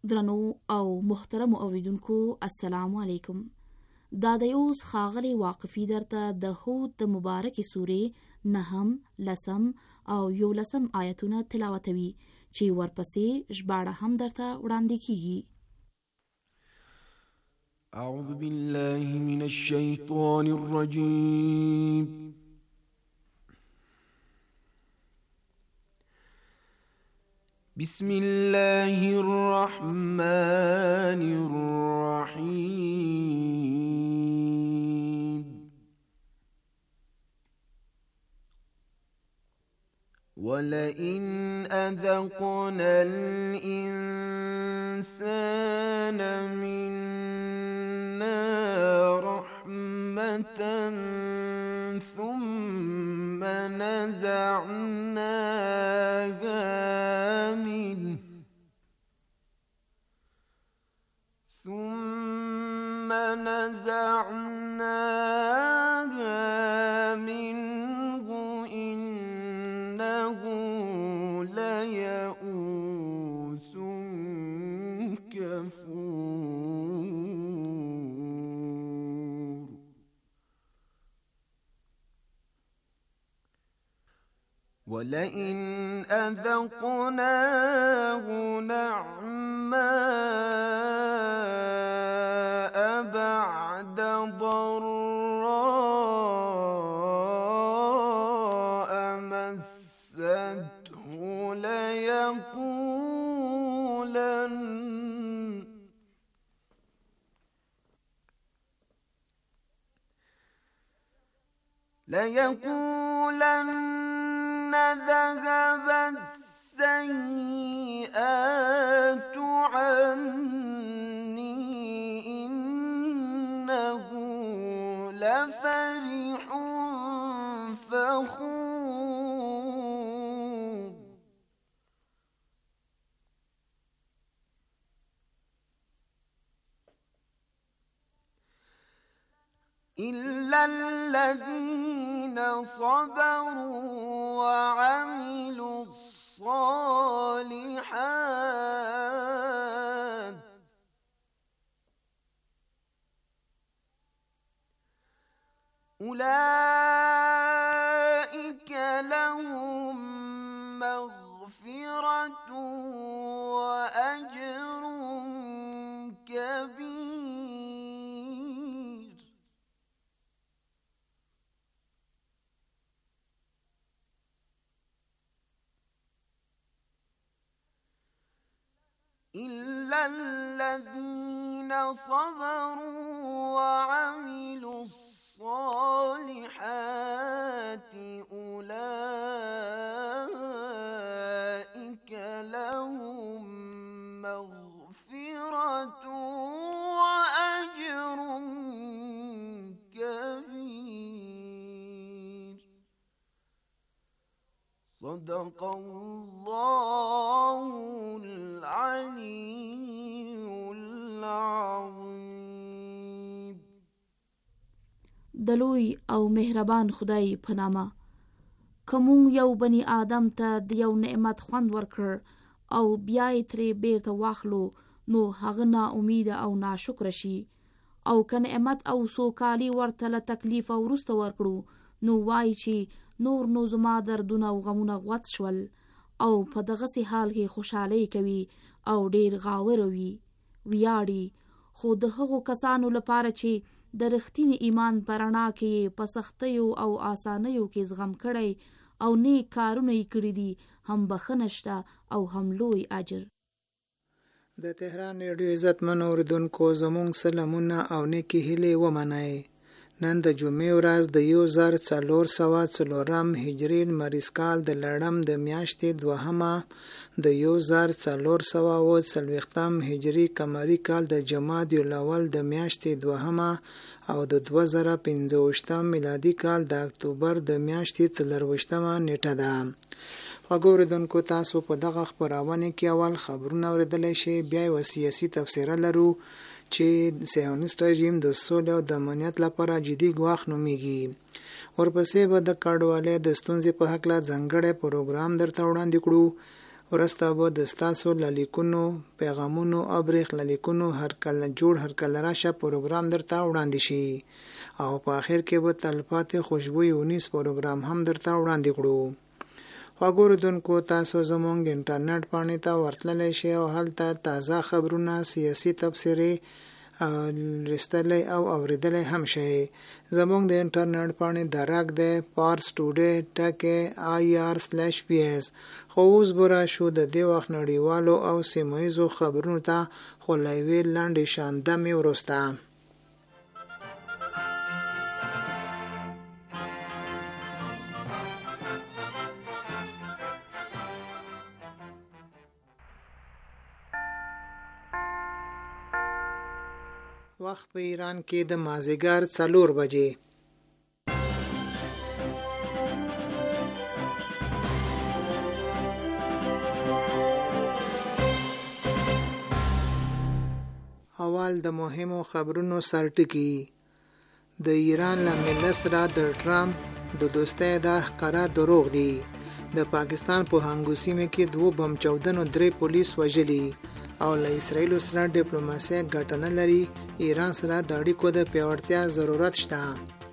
درنو او محترم اوریدونکو السلام علیکم. دا د یوس خاغلی واقفی درته د هود د مبارکی سوره 9 لسم او 11 آیتونه تلاوتوي چې ورپسې ژباړه هم درته وړاندې کیږي. اعوذ بالله من الشیطان الرجیم. بسم الله الرحمن الرحيم. ولئن أذقنا الإنسان منا رحمة ثم نزعناها منه إنه ليئوس كفور. ولئن أذقناه نعماء بعد ضراء مسته ليقولن ذهب السيئات عني إنه لفرح فخور. إلا الذين صبروا وعملوا الصالحات أولئك لهم مغفرة وأجر كبير. إلا الذين صبروا وعملوا الصالحات أولئك لهم مغفرة وأجر كبير. صدق الله العلي العظيم. دلوی او مهربان خدای په نامه. کوم یو بنی آدم ته د یو نعمت خوند ورکړ او بیا یې ترې بیرته واخلو نو هغه نا امید او ناشکر شي، او که نعمت او سوکالي ورته له تکلیف او وروسته ورکړو نو وایي چې نور نو زما دردونه او غمونه غوڅ شول، او په دغسې حال کې خوشحالي کوي او ډیر غاور وي ویاړي. خو د هغو کسانو لپاره چې د رښتیني ایمان په رڼا کې په سختیو او آسانیو کې زغم کړی او نیک کارونه یې کړي دي هم بخښنه شته او هم لوی اجر. د تهران ریډیو عزتمنو اوریدونکو زموږ سلامونه او نیکې هیلې ومنئ. نن د جمعې ورځ د 1404 هجري لمریز کال د لړم د میاشتې 2 د 1440 هجري قمري کال د جمادی الاول د میاشتې 2 او د 2015 میلادي کال د اکتوبر د میاشتې 24 نیټه ده. وګوریدونکو تاسو په دغه خبرونه کې اول خبرونه اوریدلای شئ، بیا یو سیاسي تفسیر لرو چې صهیونیست رژیم د سولې او د امنیت لپاره جدي ګواښ نومیږي. ورپسې به د کډوالۍ د ستونزې په هکله ځانګړی پروګرام درته وړاندې کړو. ورسته به د ستاسو لیکونو پیغامونو او برېښنا لیکونو هر کله راشه پروګرام درته وړاندې شي او په اخر کې به تلپاتې خوشبوي ونیس پروګرام هم درته وړاندې کړو. وګوردونکو تاسو زموږ انټرنیټ باندې ته ورتللی شئ او هلته تازه خبرونه سیاسي تبصرې لوستلی او اوریدلی هم شئ. زموږ د انټرنیټ باندې درک دی parstoday.ir/ps. خو اوس به راشو د دې وخت نړیوالو او سیمه ییزو خبرونو ته، خو له یوې لنډې شاندمې وروسته. وخت په ایران کې د مازدیګر 4 بجې. اول د مهمو خبرونو سرټکی. د ایران له ملت سره د ټرمپ د دوستۍ د ښکاره دروغ دي. د پاکستان په هنګو سیمه کې 2 بم چاودنو 3 پولیس وژلي او له اسرائیل سره ډیپلوماسي ګټه نه لري. ایران سره د اړیکو د پیاوړتیا ضرورت شته.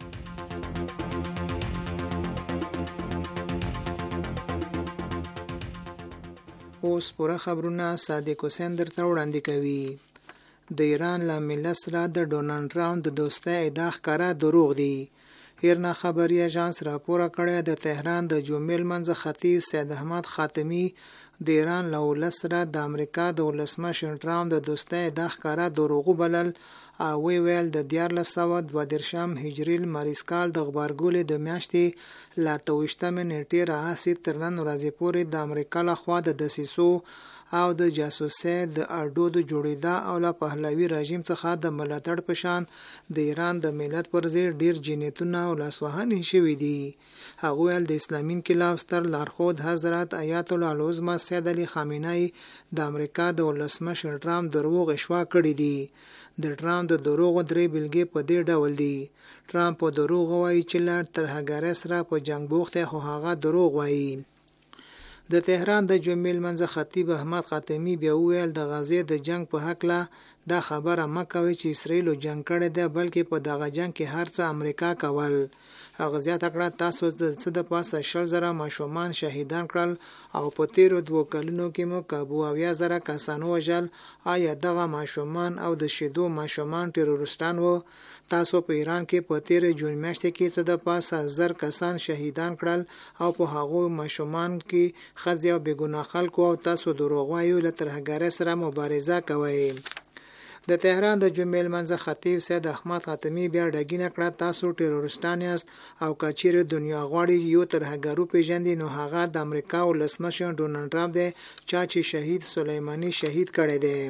اوس پوره خبرونه صادق حسین درته وړاندې کوي. د ایران له ملت سره د ډونالډ ټرمپ د دوستۍ ادعا ښکاره دروغ دي. هیرنا خبري اژانس راپور کړی د تهران د جمعې لمانځه خطیب سید احمد خاتمی د ایران له ولس سره د امریکا د ولسمشر ټرمپ د دوستۍ ادعا ښکاره دروغ بلل او ویل د 1422 هجري لمریز کال د غبرګولې د میاشتې له 23 نیټې راهیسې تر نن ورځې پورې د امریکا لخوا د دسیسو او د جاسوسۍ د اډو د جوړېدا او له پهلوي رژیم څخه د ملاتړ په شان د ایران د ملت پر ضد ډیر جنایتونه او لاسوهنې شوي دي. هغه ویل د اسلامي انقلاب ستر لارښود حضرت آیت الله العظمى سید علي خامنه‌ای د امریکا د ولسمشر ټرمپ دروغ اشوا کړي دي. د ټرمپ د دروغو 3 بیلګې په دې ډول دي. ټرمپ په دروغ وایي چې له ترهګرۍ سره په جنگ بوخت دی، خو هغه دروغ وایي. د تهران د جمعې لمانځه خطیب احمد خاتمی بیا وویل د غزې د جنگ په حقله دا خبره مه کوئ چې اسرائیل جنگ کړی دی، بلکې په دغه جنگ کې هر څه امریکا کول. هغه زیاته کړه تاسو د څه د پاسه 100,000 ماشومان شهیدان کړل او په تیرو 2 کلونو کې مو 70,000 کسان وژل. آیا دغه ماشومان او د شیدو ماشومان تیروریستان وو؟ تاسو په ایران کې په تیر جون میاشتې کې څه د پاسه 1000 کسان شهیدان کړل او په هغو ماشومان کې ښځې او بېګناه خلکو، او تاسو دروغ وایو له ترهګرۍ سره مبارزه کوئ. د تهران د جمعې لمانځه خطیب سید احمد خاتمی بیا ډاګینه کړه تاسو ټیرورستان یاست او که چیرې دنیا غواړي یو ترهګر وپېژندي نو هغه د امریکا ولسمشر ډونالډ ټرمپ دی چا چې شهید سلیمانی شهید کړی دی.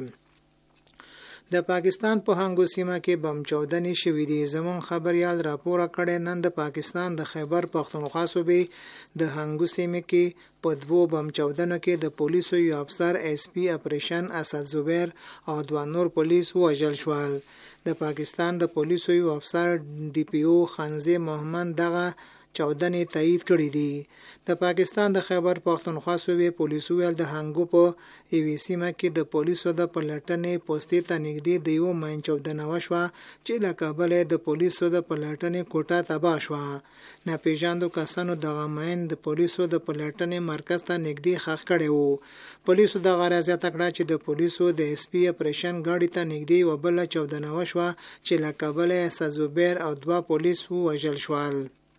د پاکستان په هنګو سیمه کې بم چاودنې شوې دي. زمون خبريال راپور کړی نن د پاکستان د خیبر پختونخوا صوبې د هنګو سیمه کې په 2 بم چاودنو کې د پولیسو یو افسر اس پی اپریشن اسد زبیر او 2 نور پولیس وژل شول. د پاکستان د پولیسو یو افسر ډي پی او خانزه محمد دغه چاودنې تایید کړې دي. د پاکستان د خیبر پختونخوا صوبې پولیسو ویل د هنګو په ایوي سیمه کې د پولیسو د پلټنې پوسټې ته نږدې د یو ماین چاودنه وشوه چې له کابل د پولیسو د پلټنې کوټه تباه شوه. ناپېژاندو کسانو دغه ماین د پولیسو د پلټنې مرکز ته نږدې ښخ کړی وو. پولیسو دغه راځه تکړه چې د پولیسو د اس پی اپریشن ګاډي ته نږدې وبل چاودنه وشوه چې له کابل اسد زبیر او 2 پولیس وژل شول.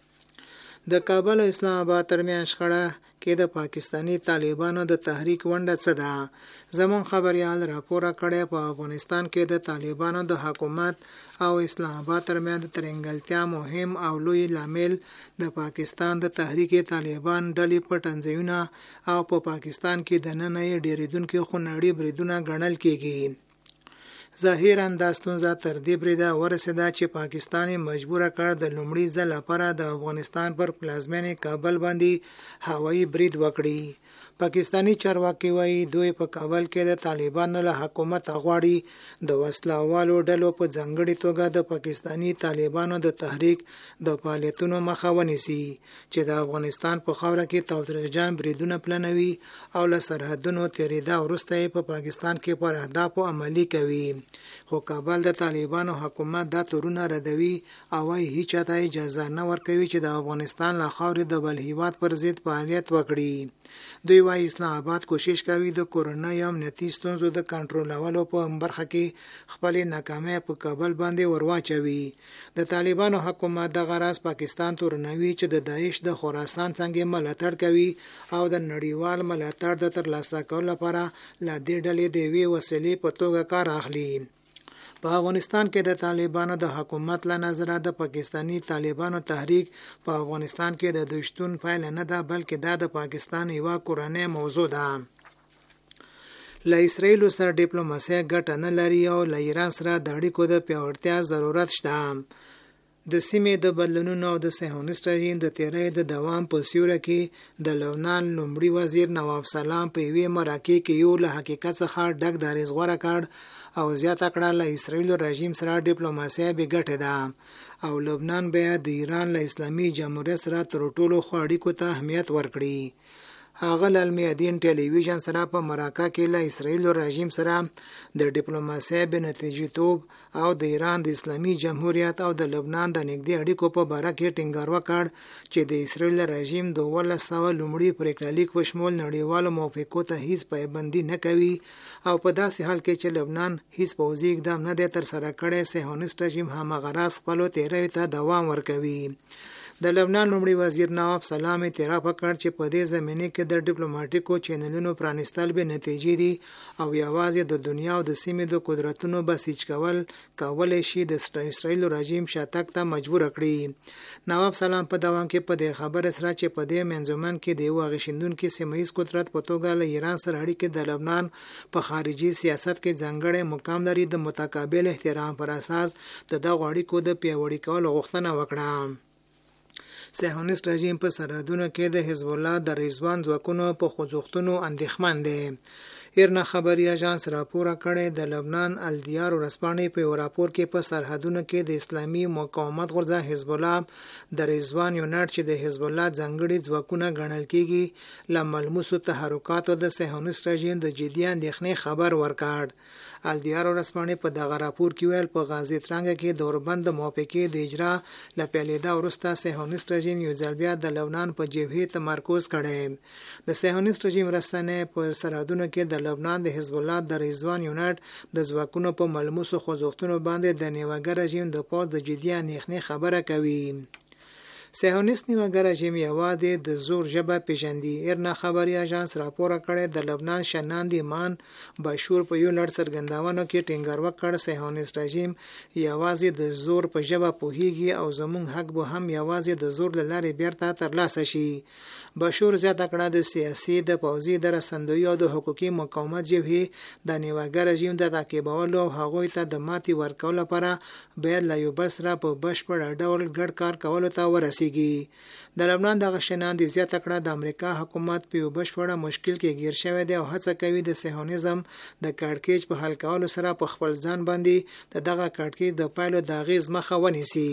د کابل او اسلام آباد ترمن شخړه کې د پاکستانی طالبانو د تحریک ونډه څه ده؟ زمون خبريال راپور کړی په افغانستان کې د طالبانو د حکومت او اسلام آباد ترمن د ترنګلتیا مهم او لوی لامل د پاکستان د تحریک طالبان ډلې په تنظیمونه او په پاکستان کې د نن ډیریدونکو خونړي بریدونه ګڼل کېږي. ظاهرا دا ستونزه تر دې بریده ورسېده چې پاکستان مجبور کړ د لومړي ځل لپاره د افغانستان پر پلازمینې کابل باندې هوایي برید وکړي. پاکستانی چارواکي وایي دوی په کابل کې د طالبانو له حکومت غواړي د وسلهوالو ډلو په ځانګړي توګه د پاکستانی طالبانو د تحریک د فعالیتونو مخه ونیسي چې د افغانستان په خاوره کې تاوتریخجن بریدونه پلانوي او له سرحدونو تیریدا وروسته په پاکستان کې پر اهدافو عملي کوي. خو کابل د طالبانو حکومت دا تورونه ردوي او وايي هیڅ ته اجازه نه ورکوي چې د افغانستان له خاورې د بل هیواد پر ضد فعالیت وکړي. دوی وايي اسلام آباد کوشش کوي د کورونای امنیتي ستونزو د کنټرولولو په برخه کې خپل ناکامۍ په کابل باندې ورواچوي. د طالبانو حکومت د غراس پاکستان تورنوي چې د داعش د خراسان څنګه ملاتړ کوي او د نړیوال ملاتړ د ترلاسه کولو لپاره لا دې ډلې د وی وسیلې په توګه کار اخلي. په افغانستان کې د طالبانو د حکومت له نظره د پاکستانی طالبانو تحریک په افغانستان کې د دوشتون فایل نه ده بلکې دا د پاکستان یو کورنۍ موضوع ده. له اسرائیل سره ډیپلوماسي ګټه نه لري او له ایران سره د اړیکو د پیاوړتیا ضرورت شته. د سیمې د بدلونونو او د صهیونیست رژیم د تیرۍ د دوام په سیوره کې د لبنان لومړي وزیر نواب سلام په یوې مرکې کې یو له حقیقت څخه ډک دریځ غوره کړ او زیاته کړه له اسرائیل رژیم سره ډیپلوماسي به ګټه ده او لبنان به د ایران له اسلامي جمهوریت سره تر ټولو خو اړیکو ته اهمیت ورکړي. هغه ل المیادین ټلویزیون سره په مراکه کې له اسرائیل رژیم سره د ډیپلوماسي به نتیجې توب او د ایران د اسلامي جمهوریت او د لبنان د نږدې اړیکو په باره کې ټینګار وکړ چې د اسرائیل رژیم د 1900 لومړي پریکړلیک وشمول نړیوالو موافقو ته هیڅ پابندي نه کوي او په داسې حال کې چې لبنان هیڅ پوځي اقدام نه دی تر سره کړی صهیونیست رژیم همغراس خپل تیرۍ ته دوام ورکوي. د لبنان لومړي وزیر نواب سلام اعتراف وکړ چې په دې زمینه کې د ډیپلوماټیکو چینلونو پرانیستل به نتیجې دي او یوازې د دنیا او د سیمې د قدرتونو بسیج کولای شي د اسرائیل رژیم شاتګ ته مجبور کړي. نواب سلام په دوام کې په دې خبره سره چې په دې منځومن کې د یو غشندونکو سیمه‌ایز قدرت په توګه له ایران سره اړیکې د لبنان په خارجي سیاست کې ځانګړی مقام لري د متقابل احترام پر اساس د دغه اړیکو د پیاوړي کولو غوښتنه وکړه. صهیونیست رژیم په سرحدونو کې د حزب الله د رضوان ځواکونو په خوځښتونو اندېښمن دی. ایرنا خبري اژانس راپور کړی د لبنان الدیار ورسپانې په راپور کې په سرحدونو کې د اسلامي مقاومت غورځه حزب الله د رضوان یونټ چې د حزب الله ځانګړي ځواکونه ګڼل کېږي له ملموسو تحرکاتو د صهیونیست رژیم د جدي اندېښنې خبر ورکړ. الدیار ورسپانې په دغه راپور کې ویل په غازی ترنګ کې د اوربند موافقې د اجرا ل پیلیدا ورسته صهیونیست رژیم یو ځل بیا د لبنان په جبهه تمرکز کړي. د صهیونیست رژیم رسنۍ په سرحدونو کې د لبنان د حزب الله د رضوان یونټ د ځواکونو په ملموسو خوځښتونو باندې د نیوګر رژیم د پوز د جدي اندېښنې خبره کوي. صهیونیست نیوګر رژیم یوازې د زور ژبه پیژندي. ایرنا خبري اژانس راپور کړی د لبنان شناند ایمان بشور په یو لړ څرګندونو کې ټینګار وکړ صهیونیست رژیم یوازې د زور په ژبه پوهیږي او زموږ حق به هم یوازې د زور له لارې بیرته ترلاسه شي. بشور زیاته کړه د سیاسي د پوځي د رسندوی او د حقوقي مقاومت جبهې د نیوګر رژیم د تعقیبولو او هغوی ته د ماتي ورکولو لپاره باید له یو بل سره په بشپړ ډول ګډ کار کولو ته ورسیږي. د لبنان د غشنان د زیاته کړه د امریکا حکومت په یو بشپړ مشکل کې گیر شوی دی او هڅه کوي د صهیونیزم د کړکېچ په حل کولو سره په خپل ځان باندې دغه کړکېچ د پایلو د اغیز مخه ونیسي.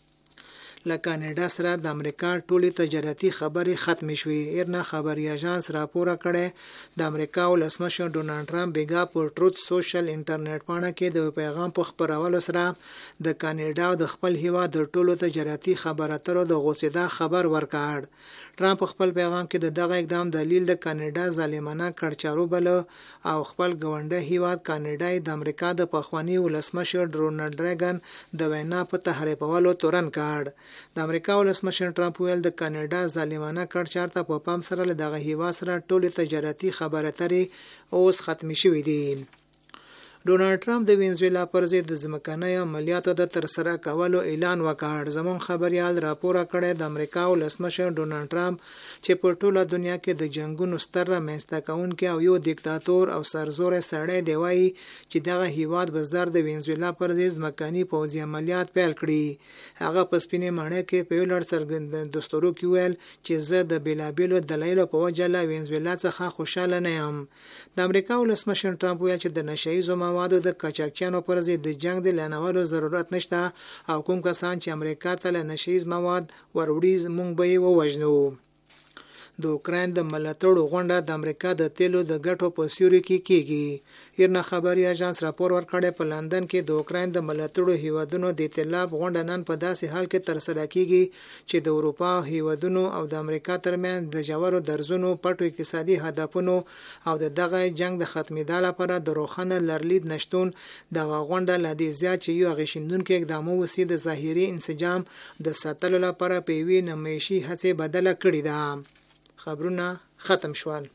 له کاناډا سره د امریکا ټولې تجارتي خبرې ختم شوې. ایرنا خبري اژانس راپور کړی د امریکا ولسمشر ډونالډ ټرمپ بیګا په ټروت سوشل انټرنیټ پاڼه کې د پیغام په خبرولو سره د کاناډا د خپل هیواد د ټولو تجارتي خبرو اترو د غوسیدا خبر ورکړ. ټرمپ خپل پیغام کې دغه اقدام دلیل د کاناډا ظالمانه کړچارو بل او خپل ګاونډي هیواد کاناډای د امریکا د پخوانی ولسمشر رونالډ ریګن د وینا په تحریفولو تورن کړ. د امریکا ولسمشر ټرمپ ویل د کاناډا ظالمانه کړچار ته په پام سره له دغه هیواد سره ټولې تجارتي خبرې اترې اوس ختم شوې دي. ډونالد ټرمپ د وینزویلا پر ضد د ځمکنیو عملیاتو د ترسره کولو اعلان وکړ. زموږ خبريال راپور کړی د امریکا ولسمشر ډونالد ټرمپ چې په ټوله دنیا کې د جنگونو ستر رامنځته کوونکی او یو دیکتاتور او سرزوری سړی دی وایي چې دغه هیواد بزدر د وینزویلا پر ضد ځمکني پوځي عملیات پیل کړي. هغه په سپینې ماڼۍ کې په یو لړ څرګند دستورو کې ویل چې زه د بیلابیلو دلایلو په وجه له وینزویلا څخه خوشاله نه یم. د امریکا ولسمشر ټرمپ ویل چې د نشهیزو موادو د قاچاقچیانو پر ضد د جنگ د اعلانولو ضرورت نشته او کوم کسان چې امریکا ته له نشهیز مواد وروړي موږ به یې ووژنو. د اوکراین د ملاتړو غونډه د امریکا د تیلو د ګټو په سیوري کې کیږي. ایرنا خبري اژانس راپور ورکړی په لندن کې د اوکراین د ملاتړو هیوادونو د ائتلاف غونډه نن په داسې حال کې ترسره کیږي چې د اروپا هیوادونو او د امریکا ترمنځ د ژورو درزونو پټو اقتصادي هدفونو او دغه جنگ د ختمېدا لپاره د روښانه لرلید نشتون دغه غونډه لدی زیات چې یو غشندونکو اقدامو وسیله د ظاهري انسجام د ساتلو لپاره په وی نمایشي هڅه بدله کړې ده. خبرونه ختم شول.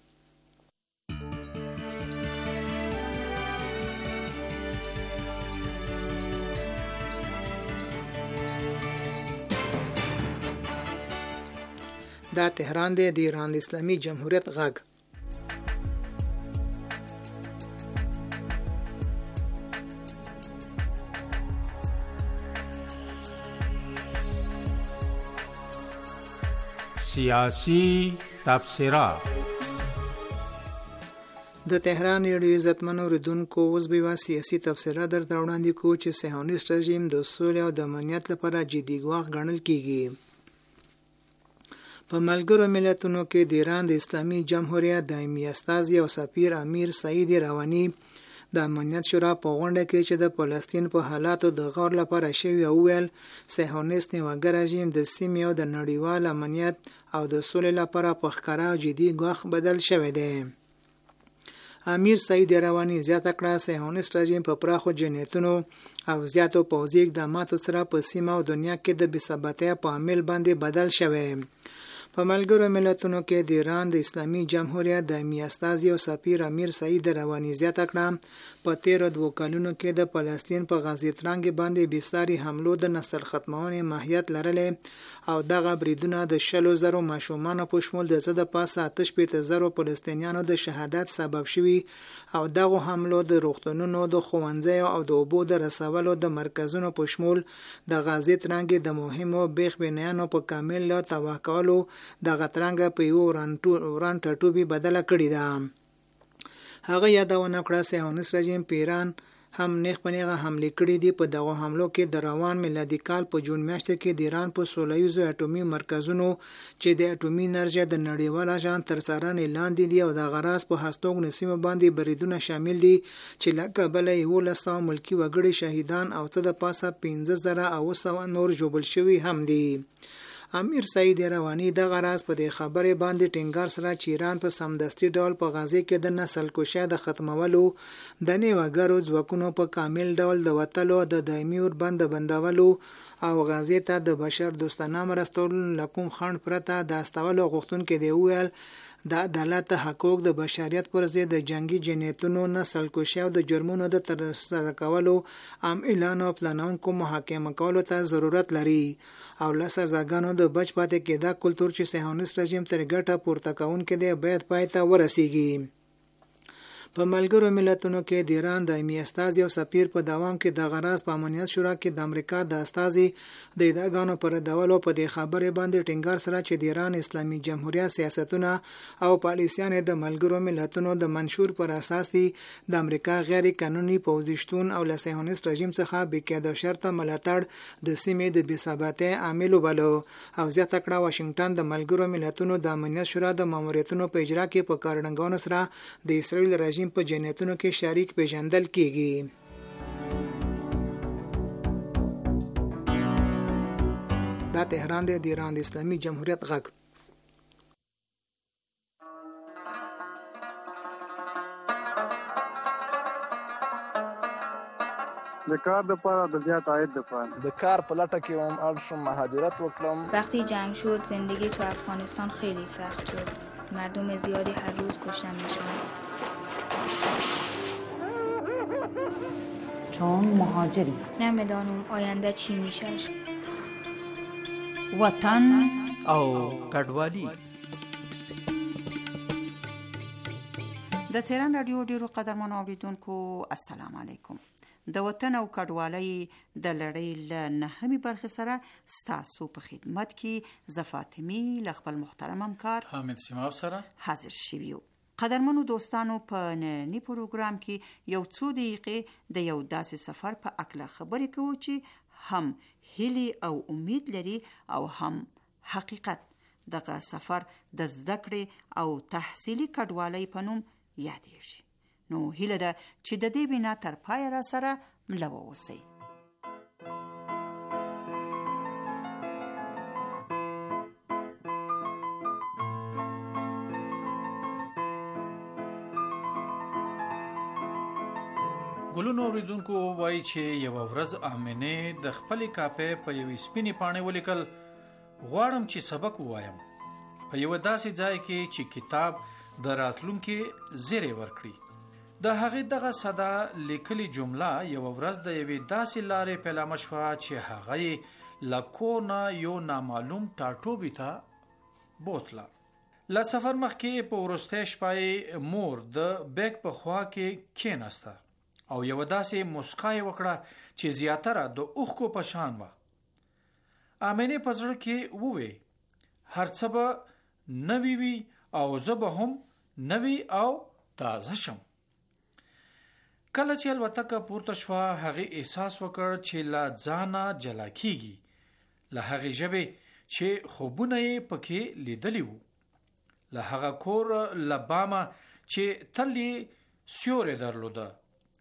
دا تهران دی د ایران د اسلامي جمهوریت غږ. سیاسی تبصره د تهران ریډیو عزتمنو اوریدونکو اوس به سیاسي تبصره درته وړاندې کوو چې صهیونیست رژیم د سولې او د امنیت لپاره جدي ګواښ ګڼل کیږي. په ملګرو ملتونو کې د ایران د اسلامي جمهوریت دایمي استازي او سفیر امیر سعید روانی د امنیت شورا په غونډه کې چې د فلسطین په حالاتو د غور لپاره شوی وویل صهیونیست نیوګر رژیم د سیمې او د نړیوال امنیت او د سولې لپاره په ښکاره جدي ګواښ بدل شوی دی. امیر سعید روانی زیاته کړه صهیونیست رژیم په پراخو جنایتونو او زیاتو پوځي اقداماتو سره په سیمه او دنیا کې د بېثباتۍ په عامل باندې بدل شوی. په ملګرو ملتونو کې د ایران د اسلامي جمهوریت دایمي استازي او سفیر امیر سعید روانی زیاته کړه په تیرو 2 کلونو کې د فلسطین په غزې ترانګ باندې بېساري حملو د نسل ختمونې ماهیت لرلې او دغه بریدونه د 100,000 ماشومانو په شمول د څه د پاسه 8,000 فلسطینیانو د شهادت سبب شوي او دغه حملو د روغتونونو د ښوونځیو او د اوبو د رسولو د مرکزونو په شمول د غزې ترانګ د مهمو بیخ بنیانو په کامل له تباه کولو دغه ترانګ په یو وران ټاټوبي بدله کړې ده. هغه یادونه کړه صهیونیست رژیم په ایران هم نیغ په نیغه حمله کړې دي. په دغه حملو کې د روان میلادي کال په جون میاشت کې د ایران په 16 اټومي مرکزونو چې د اټومي انرژي د نړیوال اژانس تر څارنې لاندې دي او د غراس په هستوګنو سیمه باندې بریدونه شامل دي چې لکه بل 1100 ملکی وګړي شهیدان او څه د پاسه 15,900 نور ژوبل شوي هم دي. امیر سعید روانی د غراس په دې خبره باندې ټینګار سره چې ایران په سمدستي ډول په غزې کې د نسل کشۍ د ختمولو د نیوګرو ځواکونو په کامل ډول د وټلو د دایمي اوربند بندولو او غزې ته د بشر دوستانه مرستو لکوم خند پرته د استولو غوښتونکو دی ویل د عدالت حقوق د بشریت پر ضد د جنگي جنایتونو نسل کشۍ او د جرمونو د ترسره کولو عام اعلان او پلانونکو محاکمه کولو ته ضرورت لري او له سزاګانو د بچ پاتې کېدا کلتور چې صهیونیست رژیم تر ګټه پورته کوونکې دی باید پای ته ورسیږي. په ملګرو ملتونو کې د ایران دایمي استازي او سفیر په دوام کې د غراس په امنیت شورا کې د امریکا د استازي د ادعاګانو پر ډول په دې خبره باندې ټینګار سره چې د ایران اسلامي جمهوریت سیاستونه او پالیسیان د ملګرو ملتونو د منشور پر اساس دي د امریکا غیر قانوني پوزیشن او له صهیونیست رژیم څخه بقاعده شرط ملاتړ د سیمې د بېثباتۍ عامل وبلو او زیاته کړه واشنگټن د ملګرو ملتونو د امنیت شورا د ماموریتونو په اجرا کې په کارنګونو سره د اسرائیل رژیم په جنایتونو کې شریک پیژندل کیږي. دا تهران دی د ایران د اسلامي جمهوریت غږ. د کار د پاره د زیات عاید د پاره د کار په لټه کې هم اړ شوم مهاجرت وکړم. وقتی جنگ شد زندگی تو افغانستان خیلی سخت شد. مردم زیادی هر روز کشته میشن. چون مهاجری. نمیدانم آینده چی میشه. وطن او کډوالي. د تهران رادیو ډیرو قدرمنو اوریدونکو السلام علیکم. د وطن او کډوالۍ د لړۍ له نهمې برخې سره ستاسو په خدمت کې زه فاطمي له خپل محترم همکار حامد سیماب سره حاضر شوي یو. قدرمنو دوستانو، په ننني پروګرام کې یو څو دقیقې د یو داسې سفر په اړه خبرې کوو چې هم هیلې او امید لري او هم حقیقت. دغه سفر د زده کړې او تحصیلي کډوالۍ په نوم یادېږي. نو هیله ده چې د دې بنا تر پایه را سره مله واوسئ. ګلونو اوریدونکو وایي چې یوه ورځ آمنې د خپلې کاپۍ په یوې سپینې پاڼې ولیکل: غواړم چې سبق ووایم په یوه داسې ځای کې چې کتاب د راتلونکي زیری ورکړي. د هغې دغه ساده لیکلي جمله یوه ورځ د یوې داسې لارې پیلامه شوه چې هغه یې له کور نه یو نامعلوم ټاټوبي ته بوتله. له سفر مخکې په وروستۍ شپه یې مور د بیګ په خوا کې کېناسته او یوه داسې مسکا یې وکړه چې زیاتره د اوښکو په شان وه. آمنې په زړه کې ووې: هر څه به نوي وي او زه به هم نوي او تازه شم. کله چې الوتکه پورته شوه، هغې احساس وکړ چې له ځانه جلا کیږي، له هغې ژبې چې خوبونه یې پکې لیدلی وو، له هغه کور له بامه چې تل یې سیوری درلوده.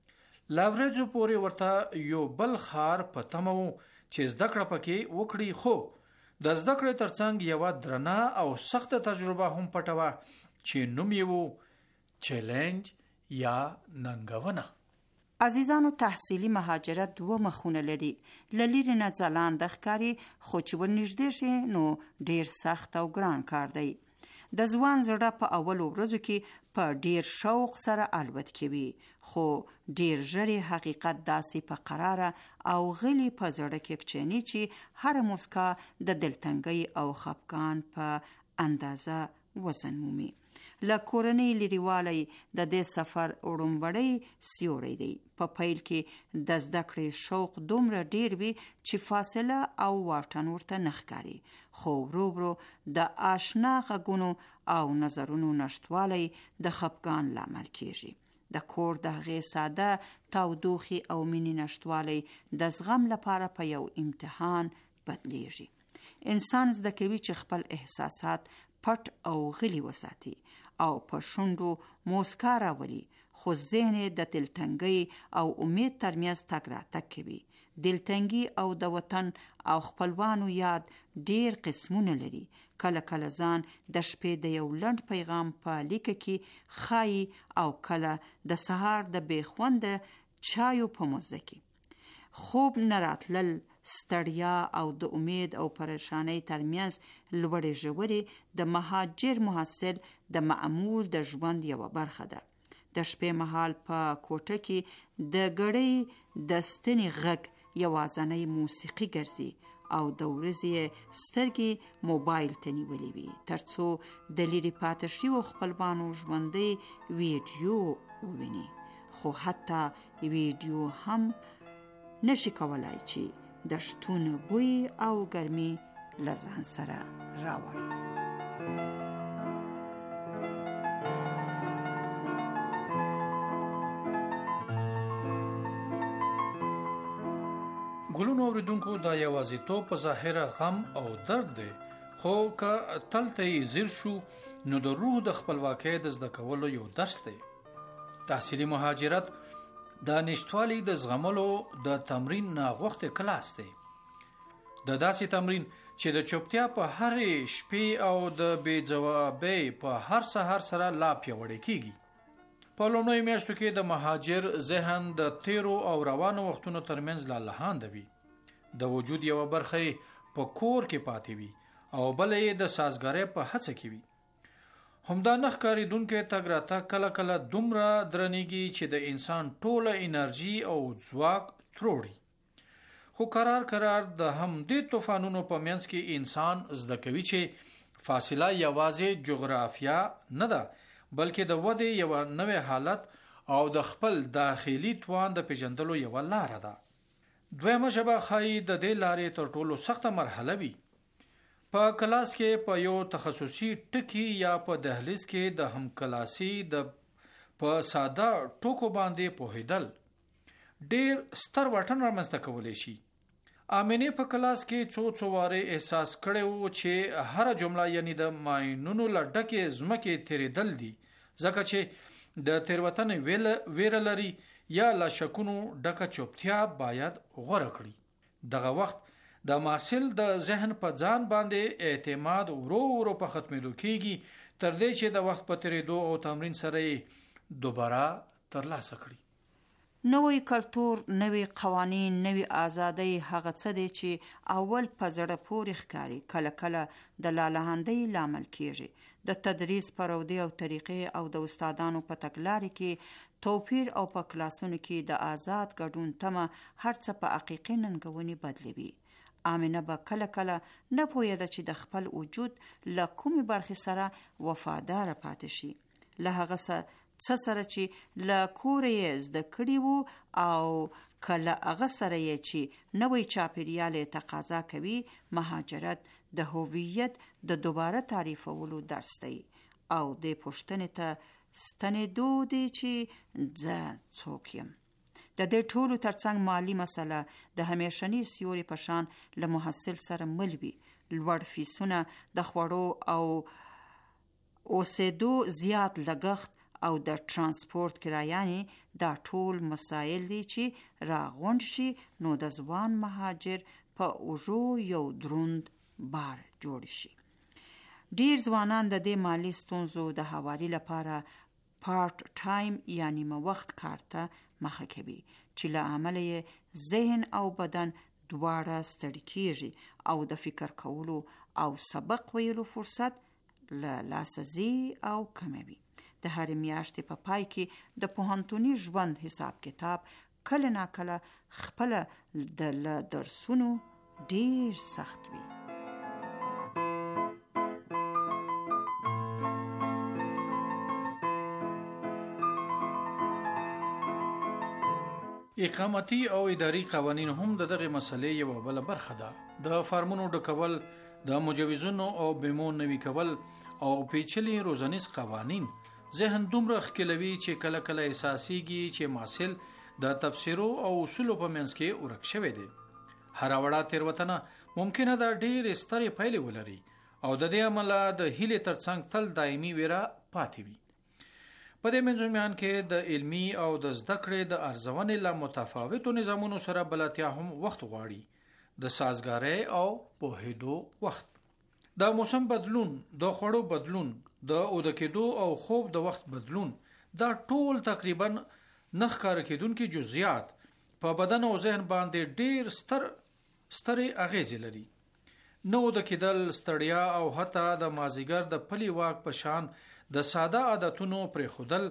له ورځو پورې ورته یو بل ښار په تمه و چې زده کړه پکې وکړي، خو د زده کړې ترڅنګ یوه درنه او سخته تجربه هم پټه وه چې نوم یې و چیلنج یا ننګونه. عزیزانو، تحصیلي مهاجرت دوه مخونه لري. له لرې نه ځلانده ښکاري، خو چې ورنږدې شي نو ډیر سخت او ګران کار دی. د ځوان زړه په اولو ورځو کې په ډیر شوق سره الوت کوي، خو ډیر ژر حقیقت داسې په قراره او غلی په زړه کې کښیني چې هر مسکا د دلتنګۍ او خفګان په اندازه وزن مومي. له کورنۍ لرېوالی د دې سفر وړومبی سیوری دی. په پیل کې د زده کړې شوق دومره ډیر وي چې فاصله او واټن ورته نه ښکاري، خو ورو ورو د آشنا غږونو او نظرونو نشتوالی د خفګان لامل کیږي. د کور د هغې ساده تودوخې او مینې نشتوالی د زغم لپاره په یو امتحان بدلیږي. انسان زده کوي چې خپل احساسات پټ او غلی وساتي او په شونډو موسکا راولي، خو ذهن د دلتنګۍ او امید ترمنځ تګ راتګ کوي. دلتنګي او د وطن او خپلوانو یاد ډیر قسمونه لري. کله کله ځان د شپې د یو لنډ پیغام په لیکه کې ښایي او کله د سهار د بېخونده چایو په موزه کې. خوب نه راتلل، ستړیا او د امید او پریشانۍ ترمنځ لوړې ژورې د مهاجر محصل د معمول د ژوند یوه برخه ده. د شپې مهال په کوټه کې د ګړۍ د ستنې غږ یوازنۍ موسیقي ګرځي او د ورځې سترګې موبایل ته نیولې وي ترڅو د لرې پاتې شویو خپلوانو ژوندۍ ویډیو وویني. خو حتی ویډیو هم نشي کولای چې د شتون بوی او ګرمي له ځان سره راوړي. ګلونو اوریدونکو، دا یوازیتوب په ظاهره غم او درد دی، خو که تل ته یې ځیر شو نو د روح د خپلواکۍ د زده کولو یو درس دی. تحصیلي مهاجرت د نشتوالي د زغملو د تمرین نه غوښتې کلاس دی. د داسې تمرین چې د چوپتیا په هرې شپې او د بې ځوابۍ په هر سهار سره لا پیاوړی کیږي. په لومړیو میاشتو کې د مهاجر ذهن د تیرو او روانو وختونو ترمنځ لالهانده وي. د وجود یوه برخه په کور کې پاتې وي او بله یې د سازګارۍ په هڅه کې وي. همدا نه ښکارېدونکی تګ راتګ کله کله دومره درنیږي چې د انسان ټوله انرژي او ځواک تروړي. خو قرار د همدې طوفانونو په منځ کې انسان زده کوي چې فاصله یوازې جغرافیا نه ده، بلکې د ودې یو نوې حالت او د خپل داخلي توان د پیژندلو یو لاره ده. دویمه ژبه ښایي د دې لارې تر ټولو سخته مرحله وي. په کلاس کې په یو تخصصي ټکی یا په دهلیز کې د همکلاسي په ساده ټکو باندې پوهیدل ډیر ستر واټن رامنځته کولی شي. آمینه په کلاس کې څو واره احساس کړی و چې هر جمله یعنی د ماینونو لډکه زمکه تیرېدل دي، ځکه چې د تیروتنې ویره لري یا لا شکونو ډکه چوپتیا باید غوره کړي. دغه وخت د محصل د ذهن په ځان باندې اعتماد ورو ورو په ختمېدو کېږي تر دې چې د وخت په تیریدو او تمرین سره یې دوباره ترلاسه کړي. نوې کلتور، نوې قوانین، نوې ازادۍ هغه څه دی چې اول په زړه پورې ښکاري کله کله د لالهندۍ لامل کېږي. د تدریس پرودې او طریقې او د استادانو په تګلارې کې توپیر او په کلاسونو کې د آزاد ګډون تمه هر څه په حقیقي ننګونې بدلوي. آمینه به کله کله نه پوهېده چې د خپل وجود له کومې برخې سره وفاداره پاتې شي، له هغه څه سره چې له کوره یې زده کړي وو او کله هغه سره یې چې نوی چاپېریال یې تقاضا کوي. مهاجرت د هویت د دوباره تعریفولو درس دی او د پوښتنې ته ستنېدو دی چې زه څوک یم. د دې ټولو ترڅنګ مالی مسله د همیشني سیوري په شان له محصل سره مل وي. لوړ فیسونه، د خوړو او اوسېدو زیات لګښت او د ترانسپورت کرایانې دا ټول مسایل دي چې راغونډ شي نو د ځوان مهاجر په اوږو یو دروند بار جوړ شي. ډیر ځوانان د دې مالی ستونزو د هواري لپاره پارت ټایم یا نیمه وخت کار ته مخه کوي چې له امله یې ذهن او بدن دواړه ستړي کېږي او د فکر کولو او سبق ویلو فرصت له لاسه ځي او کموي. د هرې میاشتې په پای کې د پوهنتوني ژوند حساب کتاب کله ناکله خپله د درسونو ډیر سخت وي. اقامتي او اداري قوانین هم د دغه مسلې یو بل برخه ده. د فارمونو ډکول، د مجوزونو او بیمو نوي کول او پیچلي روزنیز قوانین ذهن دومره ښکلوي چې کله کله احساسيږي چې محصل د تفسیرو او اصولو په منځ کې ورک شوی دی. هر وړه تیروتنه ممکنه ده ډېر سترې پایلې ولري او د دې عمله د هیلې ترڅنګ تل دایمي ویره پاتې وي. په دې منځمیان کې د علمي او د زده کړې د ارزونې له متفاوتو نظامونو سره بلدتیا هم وخت غواړي. د سازګارۍ او پوهېدو وخت، د موسم بدلون، د خوړو بدلون، د اوده کېدو او خوب د وخت بدلون، دا ټول تقریبا نه ښکاره کېدونکي جزئیات په بدن او ذهن باندې ډېر سترې اغیزې لري. نه اوده کېدل، ستړیا او حتی د مازیګر د پلي واک په شان د ساده عادتونو پرېښودل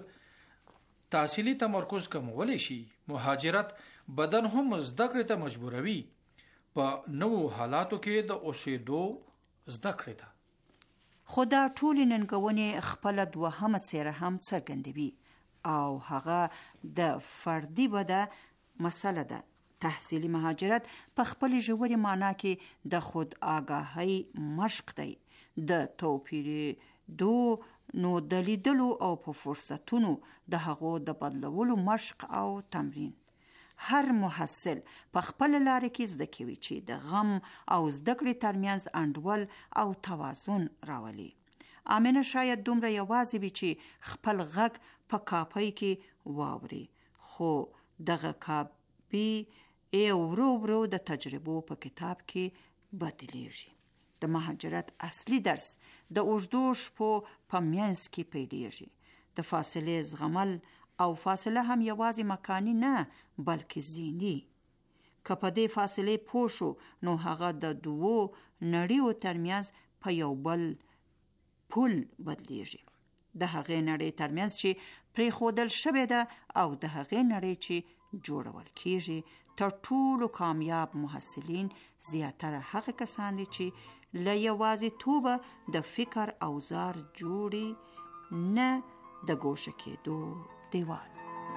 تحصیلي تمرکز کمولی شي. مهاجرت بدن هم زده کړې ته مجبوروي، په نوو حالاتو کې د اوسېدو زده کړې ته. خو دا ټولې ننګونې خپله دوهمه څېره هم څرګندوي او هغه د فردي وده مسله ده. تحصیلي مهاجرت په خپل ژورې معنا کې د خود آگاهۍ مشق دی، د توپیرېدو نو د لیدلو او په فرصتونو د هغو د بدلولو مشق او تمرین. هر محصل په خپل لارې کې زده کوي چې د غم او زده کړې ترمنځ انډول او توازن راولي. آمینه شاید دومره یوازې وي چې خپل غږ په کاپۍ کې واوري، خو دغه کاپي ورو ورو د تجربو په کتاب کې بدلیږي. د مهاجرت اصلي درس د اوږدو شپو په منځ کې پیلېږي. د فاصلې زغمل او فاصله هم یوازې مکاني نه بلکې ذهني. که په دې فاصلې پوه شو نو هغه د دوو نړیو ترمنځ په یو بل پل بدلیږي. د هغې نړۍ ترمنځ چې پرېښودل شوې ده او د هغې نړۍ چې جوړول کیږي تر ټولو کامیاب محصلین زیاتره هغه کسان دي چې له یوازیتوبه د فکر اوزار جوړي، نه د ګوښه کېدو دیوال.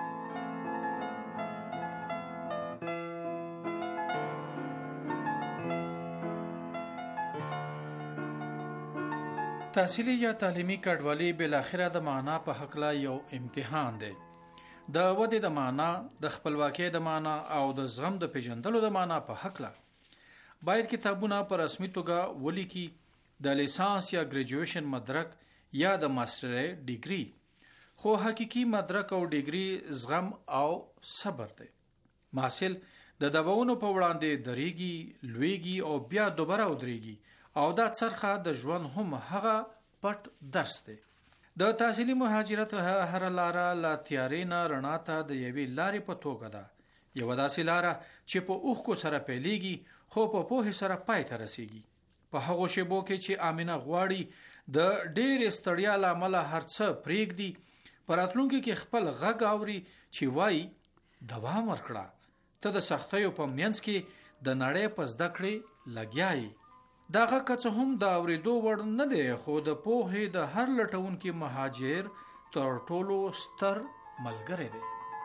تحصیلي یا تعلیمي کډوالي بالاخره د معنا په حقله یو امتحان دی. د ودې د معنا، د خپلواکۍ د معنا او د زغم د پیژندلو د معنا په حقله باید کتابونه په رسمي توګه ولیکي، د لیسانس یا ګریجویشن مدرک یا د ماسترۍ ډیګري. خو حقیقي مدرک او ډیګري زغم او صبر دی. محصل د دباونو په وړاندې دریږي، لویږي او بیا دوباره ودرېږي، او دا څرخه د ژوند هم هغه پټ درس دی. د تحصیلي مهاجرت هر لاره لا تیارې نه رڼا ته د یوې لارې په توګه ده. یوه داسې لاره چې په اوښکو سره پیلیږي خو په پوهې سره پای ته رسیږي. په هغو شیبو کې چې آمینه غواړي د ډېرې ستړیا له امله هر څه پرېږدي، په راتلونکي کې خپل غږ اوري چې وایي دوام ورکړه، ته د سختیو په منځ کې د نړۍ په زده کړې لګیا یې. دا غږ که څه هم د اورېدو وړ نه دی، خو د پوهې د هر لټونکي مهاجر تر ټولو ستر ملګری دی.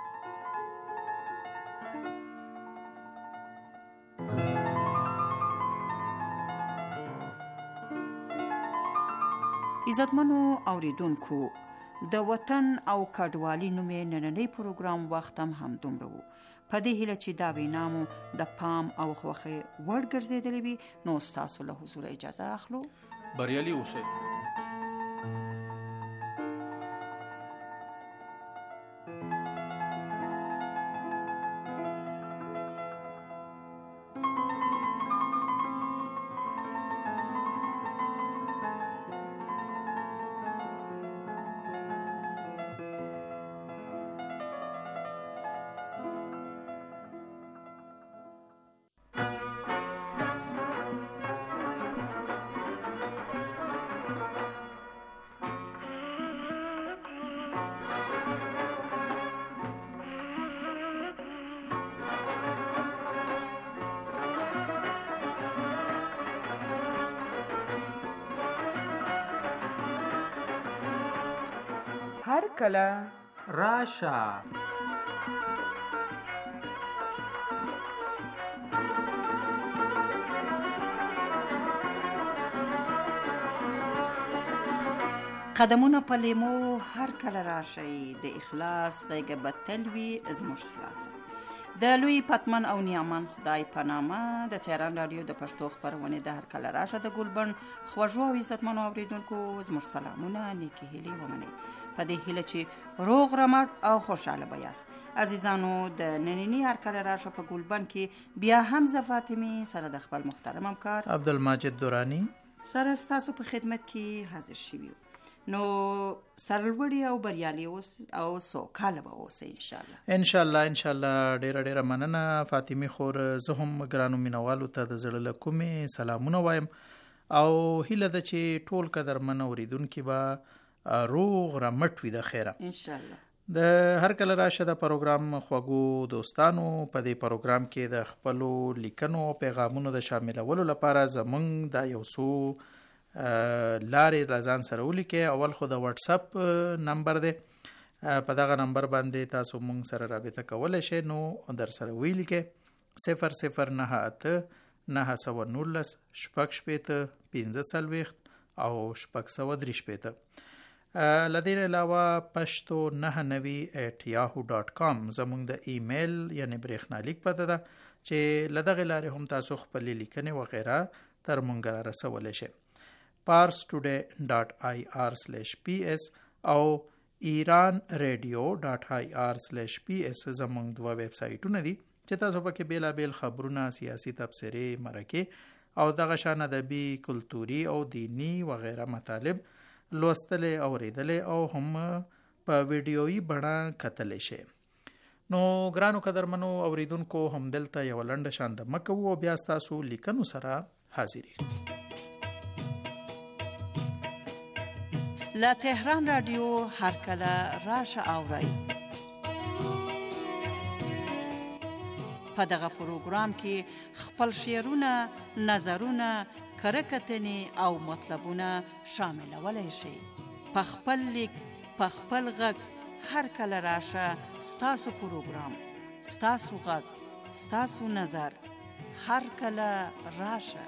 عزتمنو اوریدونکو، د وطن او کډوالي نومې نننۍ پروګرام وخت هم دومره وو. په دې هیله چې دا وینامو د پام او خوښۍ وړ ګرځېدلی وي، نو ستاسو له حضوره اجازه اخلو. بریالي اوسئ. هر کله راشه. قدمونه په لیمو هر کله راشئ، د اخلاص غیږه به تل وي زموږ خلاصه. د لوی پتمن او نیامن خدای په نامه د تهران رادیو د پښتو خپرونې د هر کله راشه د ګلبن خوږو او عزتمنو اوریدونکو زموږ سلامونه، نیکې هیلې ومنئ، په دې هیله چې روغ رمټ او خوشحاله به یاست. عزیزانو، د نننی هر کله راشه په ګلبن کې بیا هم زه فاطمې سره د خپل محترم همکار عبدالماجد دورانی سره ستاسو په خدمت کې حاضر شوي یو. نو سرلوړي او بریالي اوس او سوکاله به اوسئ انشاءالله. انشاءالله. ډیره مننه فاطمه خور. زه هم ګرانو مینوالو ته د زړه له کومې سلامونه وایم او هیله ده چې ټول قدرمن اوریدونکي به روغ رمټ وي د خیره انشاءالله. د هر کله راشه د پروګرام خوږو دوستانو، په دې پروګرام کې د خپلو لیکنو او پیغامونو د شاملولو لپاره زمونږ دا یو څو لارې ځان سره ولیکئ. اول خو د واتس اپ نمبر دی، په دغه نمبر باندې تاسو مونږ سره رابطه کولی شئ. نو در سره ولیکئ 0098 919 شپږ او 643. لدین علاوه پښتو 99@yahoo.com زمونږ د ایمیل یعنی برېښنالیک پته ده چې لدغه لارې هم تاسو خپل لیکنې وغیرہ تر مونږ را رسولی شئ. parstoday.ir/ps او iranradio.ir/ps زمونږ دوه ویب سایټونه دي چې تاسو پکې بیلابیل خبرونه، سیاسي تبصرې، مرکې او دغه شان ادبي، کلتوري او دینی وغیرہ مطالب لوستل، اوریدل او هم په ویډیویي بڼه کتلی شئ. نو ګرانو قدرمنو اوریدونکو، هم دلته یو لنډه شان د مکو او بیا تاسو لیکنو سره حاضرې. له تهران رادیو هر کله راشه اورئ. په دغه پروګرام کې خپل شعرونه، نظرونه، کرکتنې او مطلبونه شاملولی شئ. په خپل لیک، په خپل غږ هر کله راشه. ستاسو پروګرام، ستاسو غږ، ستاسو نظر، هر کله راشه.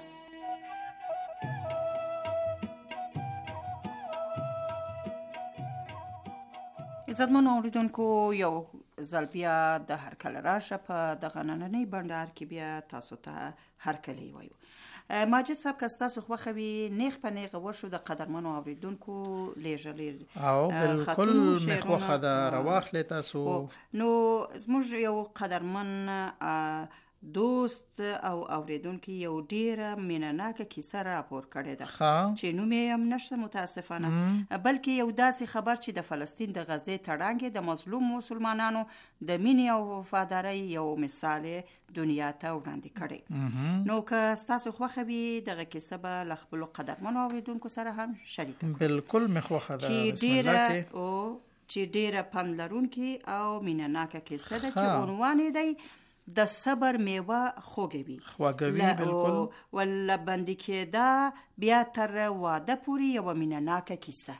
عزتمنو اوریدونکو، یو ځل بیا د هر کله راشه په دغه نننۍ بنډار کې بیا تاسو ته هر کله وایو. ماجد صاحب که ستاسو خوښه وي، نیغ په نیغه ورشو د قدرمنو اوریدونکو لیږلي او بالکل مې خوښه ده، راواخلئ تاسو. نو زموږ یو قدرمن دوست او اوریدونکو یو ډیره مینهناکه کیسه راپور کړې ده چې نوم یې هم نشته متاسفانه، بلکې یو داسې خبر چې د فلسطین د غزې تړانګې د مظلوم مسلمانانو د مینې او وفادارۍ یو مثال دنیا ته وړاندې کړی. نو که ستاسو خوښه وي، دغه کیسه به له خپلو قدرمنو اوریدونکو سره هم شریکه کړو. بالکل مې خوښه ده چې ډیره پند لرونکې او مینهناکه کیسه ده چې عنوان یې دی د صبر میوه خوږوي. بالکل ول بندي کېده بیا تر واده پورې یوه مینهناکه کیسه.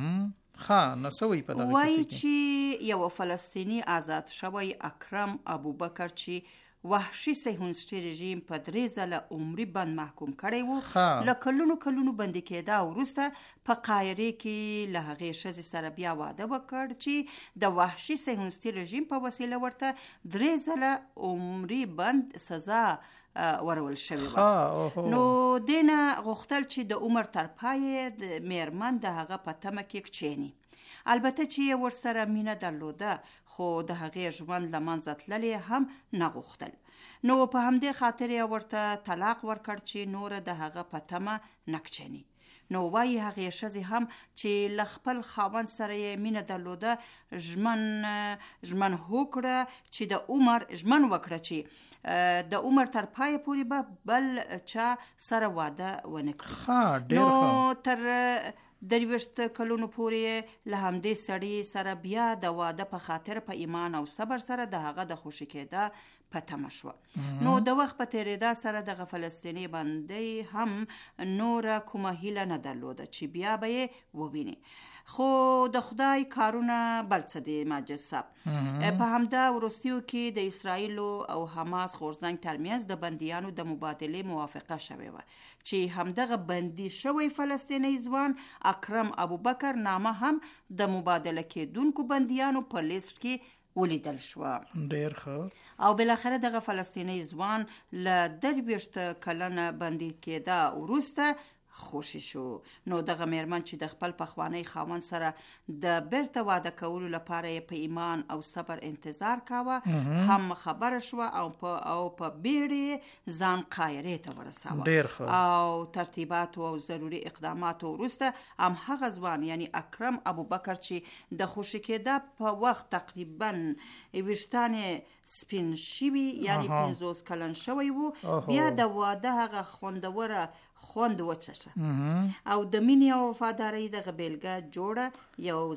نسوي په دغه وایي چې یو فلسطیني آزاد شوی اکرم ابوبکر چې وحشي صهیونیستي رژیم په 3 ځله عمري بند محکوم کړی و، له کلونو بندي کېده وروسته په قاهره کې له هغې ښځې سره بیا واده وکړ چې د وحشي صهیونیستي رژیم په وسیله ورته 3 ځله عمري بند سزا ورول شوی و. نو دینه غوښتل چې د عمر تر پایه د میرمن د هغه په تمه کې کښېني. البته چې ورسره مینه درلوده، خو د هغې ژوند له منځه تللی هم نه غوښتل. نو په همدې خاطر یې ورته طلاق ورکړ چې نوره د هغه په تمه نه کښېني. نو وایي هغې ښځې هم چې له خپل خاوند سره یې مینه درلوده، ژمن وکړه چې د عمر تر پایه پورې به بل چا سره واده ونه کړي. نو تر 23 کلونو پورې له همدې سړي سره بیا د واده په خاطر په ایمان او صبر سره د هغه د خوشي کېده په تمه شوه. نو د وخت په تېرېدا سره دغه فلسطیني بندي هم نوره کومه هیله نه درلوده چې بیا به یې وویني. خو د خدای کارونه بل څه دی ماجد صاحب. په همدا وروستیو کې د اسرائیل او حماس غورځنګ ترمنځ د بندیانو د مبادلې موافقه شوې وه چې همدغه بندي شوی فلسطینی ځوان اکرم ابوبکر نامه هم د مبادله کېدونکو بندیانو په لیست کې ولیدل شو. ډیر ښه. او بالاخره دغه فلسطینی ځوان له 23 کلنه بندي کېده وروسته خوشی شو. نو دغه میرمن چې د خپل پخوانی خاوند سره د بیرته واده کولو لپاره په ایمان او صبر انتظار کاوه، هم خبر شو او په بیړه ځان قاهره ته ورساوه. او ترتیبات او ضروری اقدامات وروسته هم هغه ځوان یعنی اکرم ابوبکر چې د خوشی کېده په وخت تقریبا 20 سپین شوی یعنی 50 کلن شوی وو، بیا د واده هغه خوند وڅښه او د مینې او وفادارۍ دغه بیلګه جوړه یو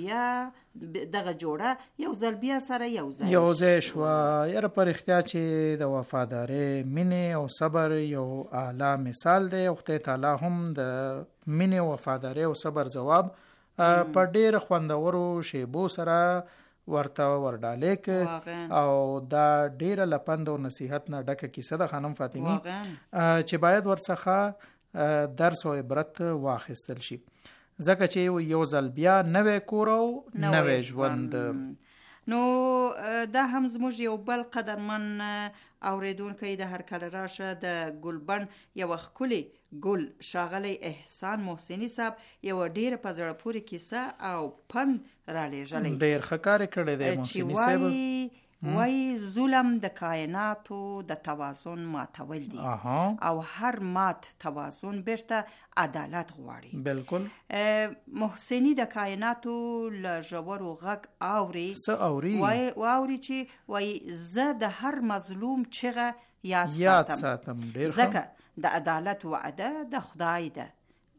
ځل بیا سره یو ځای شوه. یاره په رښتیا چې د وفادارۍ، مینې او صبر یو اعلی مثال دی. او خدای تعالی هم د مینې او وفادارۍ او صبر ځواب په ډېر خوندورو شیبو سره ورته ورډالېک او دا ډیره لپند او نصیحت نه ډکه کیسه ده خانم فاطمی چې باید ورڅخه درس او عبرت واخیستل شي، ځکه چې یو ځل بیا نوې کور او نوې ژوند. نو دا هم زموږ یو بل قدرمن اوریدونکی د هر کله راشه د ګلبن یو ښکلي ګل ښاغلی احسان محسني صاحب یو ډیره په زړه پورې کیسه او پند را لېږلی. ډیر ښه کار کړی دی محسني صاحب. وای ظلم د کائناتو د توازن ماتول دي او هر مات توازن بیرته عدالت غواړي. بالکل. محسني د کائناتو له ژورو غږ اوري چې وای زه د هر مظلوم چغه یاد ساتم. ځکه د عدالت وعده د خدای ده.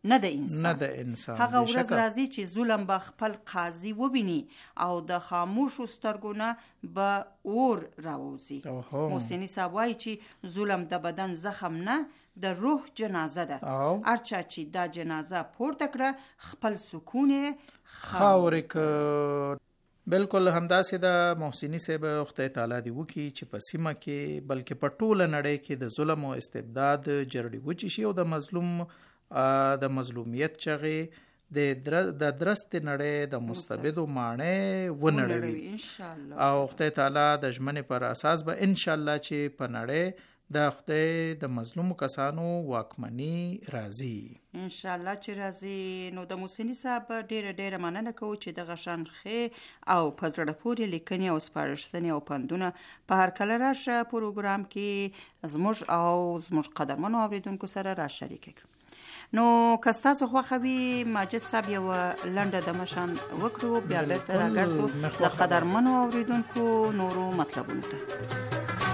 نه د انسان هغه ورځ بشکه. راځي چې ظلم به خپل قاضي وبیني او د خاموشو سترګو نه به اور راوځي. محسني صاحب وایي چې ظلم د بدن زخم نه د روح جنازه ده. هرچا چې دا جنازه پورته کړه خپل سکون خاورې که. بالکل همداسې د محسني صاحب خدای تعالی دی وکي چې په سیمه کې بلکې په ټوله نړۍ کې د ظلم او استبداد جرړې وچی شي او د مظلوم د مظلومیت چغې د درست نړۍ د مستبدو مانې ونړوي ان شاء الله. او خدای تعالی د ژمنې پر اساس به ان شاء الله چې په نړۍ د خدای د مظلومو کسانو واکمني راځي ان شاء الله چې راځي. نو د محسني صاحب ډیره مننه کوو چې د غشان خې او په زړه پورې لیکنې او سپارښتنې او پندونه په هر کله راشه پروګرام کې زموږ قدرمنو اوریدونکو سره را شریک کړو. نو که ستاسو خوښه وي ماجد صاحب یو لنډه د مشان وکړو بیا بیرته راګرځو د قدرمنو اوریدونکو نورو مطلبونو ته.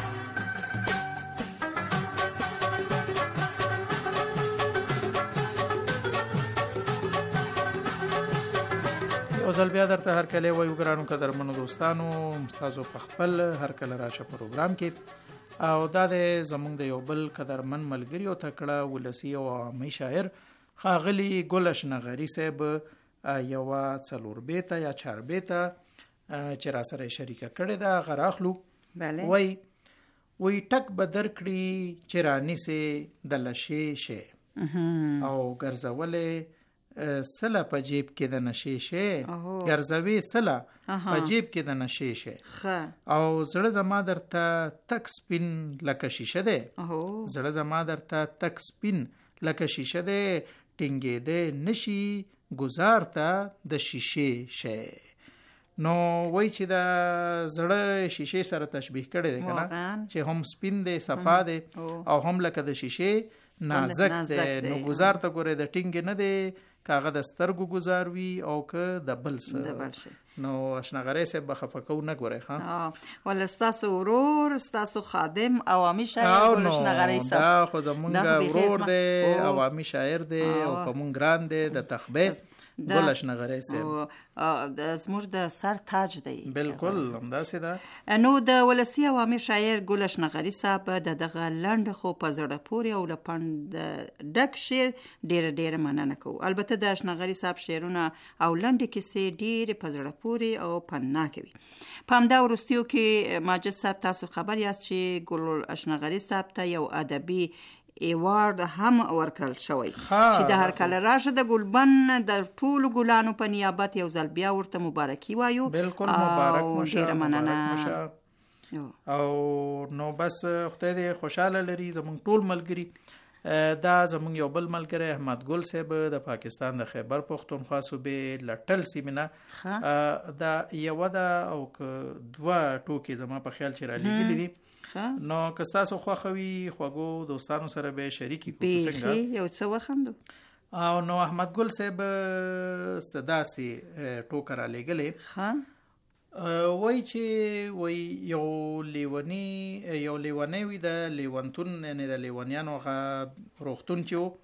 اوزل بیا درته هر کله وایو ګرانو قدرمنو دوستانو تاسو په خپل هر کله راشه پروګرام کې او دا د زمونږ د یو بل قدرمن ملګری او تکړه ولسی او عامي شاعر خاغلی ګلش نغری صاحب یو څلور بیته یا چار بیته چې را سره شریکه کړې ده غراخلو. وی ټک بدر کړي چرانی سه د لشې شه او ګرځولې سلا په جیب کې د نشې شه ګرځوي سلا په جیب کې د نشې شه او زړه زما درته تک سپین لکه شیشه ده زړه زما درته تک سپین لکه شیشه ده ټینګې ده نشي گزار ته د شیشه شه. نو وای چې د زړه شیشه سره تشبیه کړي ده کنه چې هم سپین ده صفا ده او هم لکه د شیشه نازک ده. نو گزار ته ګوره د ټینګ نه ده کاغه د سترګو گزار وی او که د بل څه. نو اشنغری صاحب بخفکو نه ګوري ها ول استاسو ورور استاسو خادم عوامي شاعر ګل اشنغری صاحب دا خو زمونږ ورور دی عوامي شاعر دی او کوم ګران دی د تخبیس ګل اشنغری صاحب د زموږ د سر تاج دی. بالکل همداسې ده. نو د ولسی عوامي شاعر ګل اشنغری صاحب دغه لنډ خو په زړه پورې او لپند ډک شعر ډیر مننه کوو. البته د اشنغری صاحب شعرونه او لنډ کیسې ډیر په زړه پورې او پندناک وي. په همدا وروستیو کې ماجد صاحب تاسو خبر یاست چې ګل اشنغری صاحب ته یو ادبي ایوارد هم ورکړل شوی چې د هر کله راشه د ګلبن د ټولو ګلانو په نیابت یو ځل بیا ورته مبارکي وایو. بالکل مبارک ډیره مننه. او نو بس خدای دې خوشاله لري زمونږ ټول ملګری. دا زمونږ یو بل ملګری احمد ګل صاحب د پاکستان د خیبر پختونخوا صوبې لټل سیمینه دا یو دا او دوه ټوکې زما په خیال چې را لګیلې دي. نو که تاسو خوښوي خوږو دوستانو سره به شریکي کوو څنګه یو څه وخندو. او نو احمد ګل صاحب صداسي ټوکر لګلې وای چې وای یو لیونی وي د لیونتون نه د لیونیانو غ روختون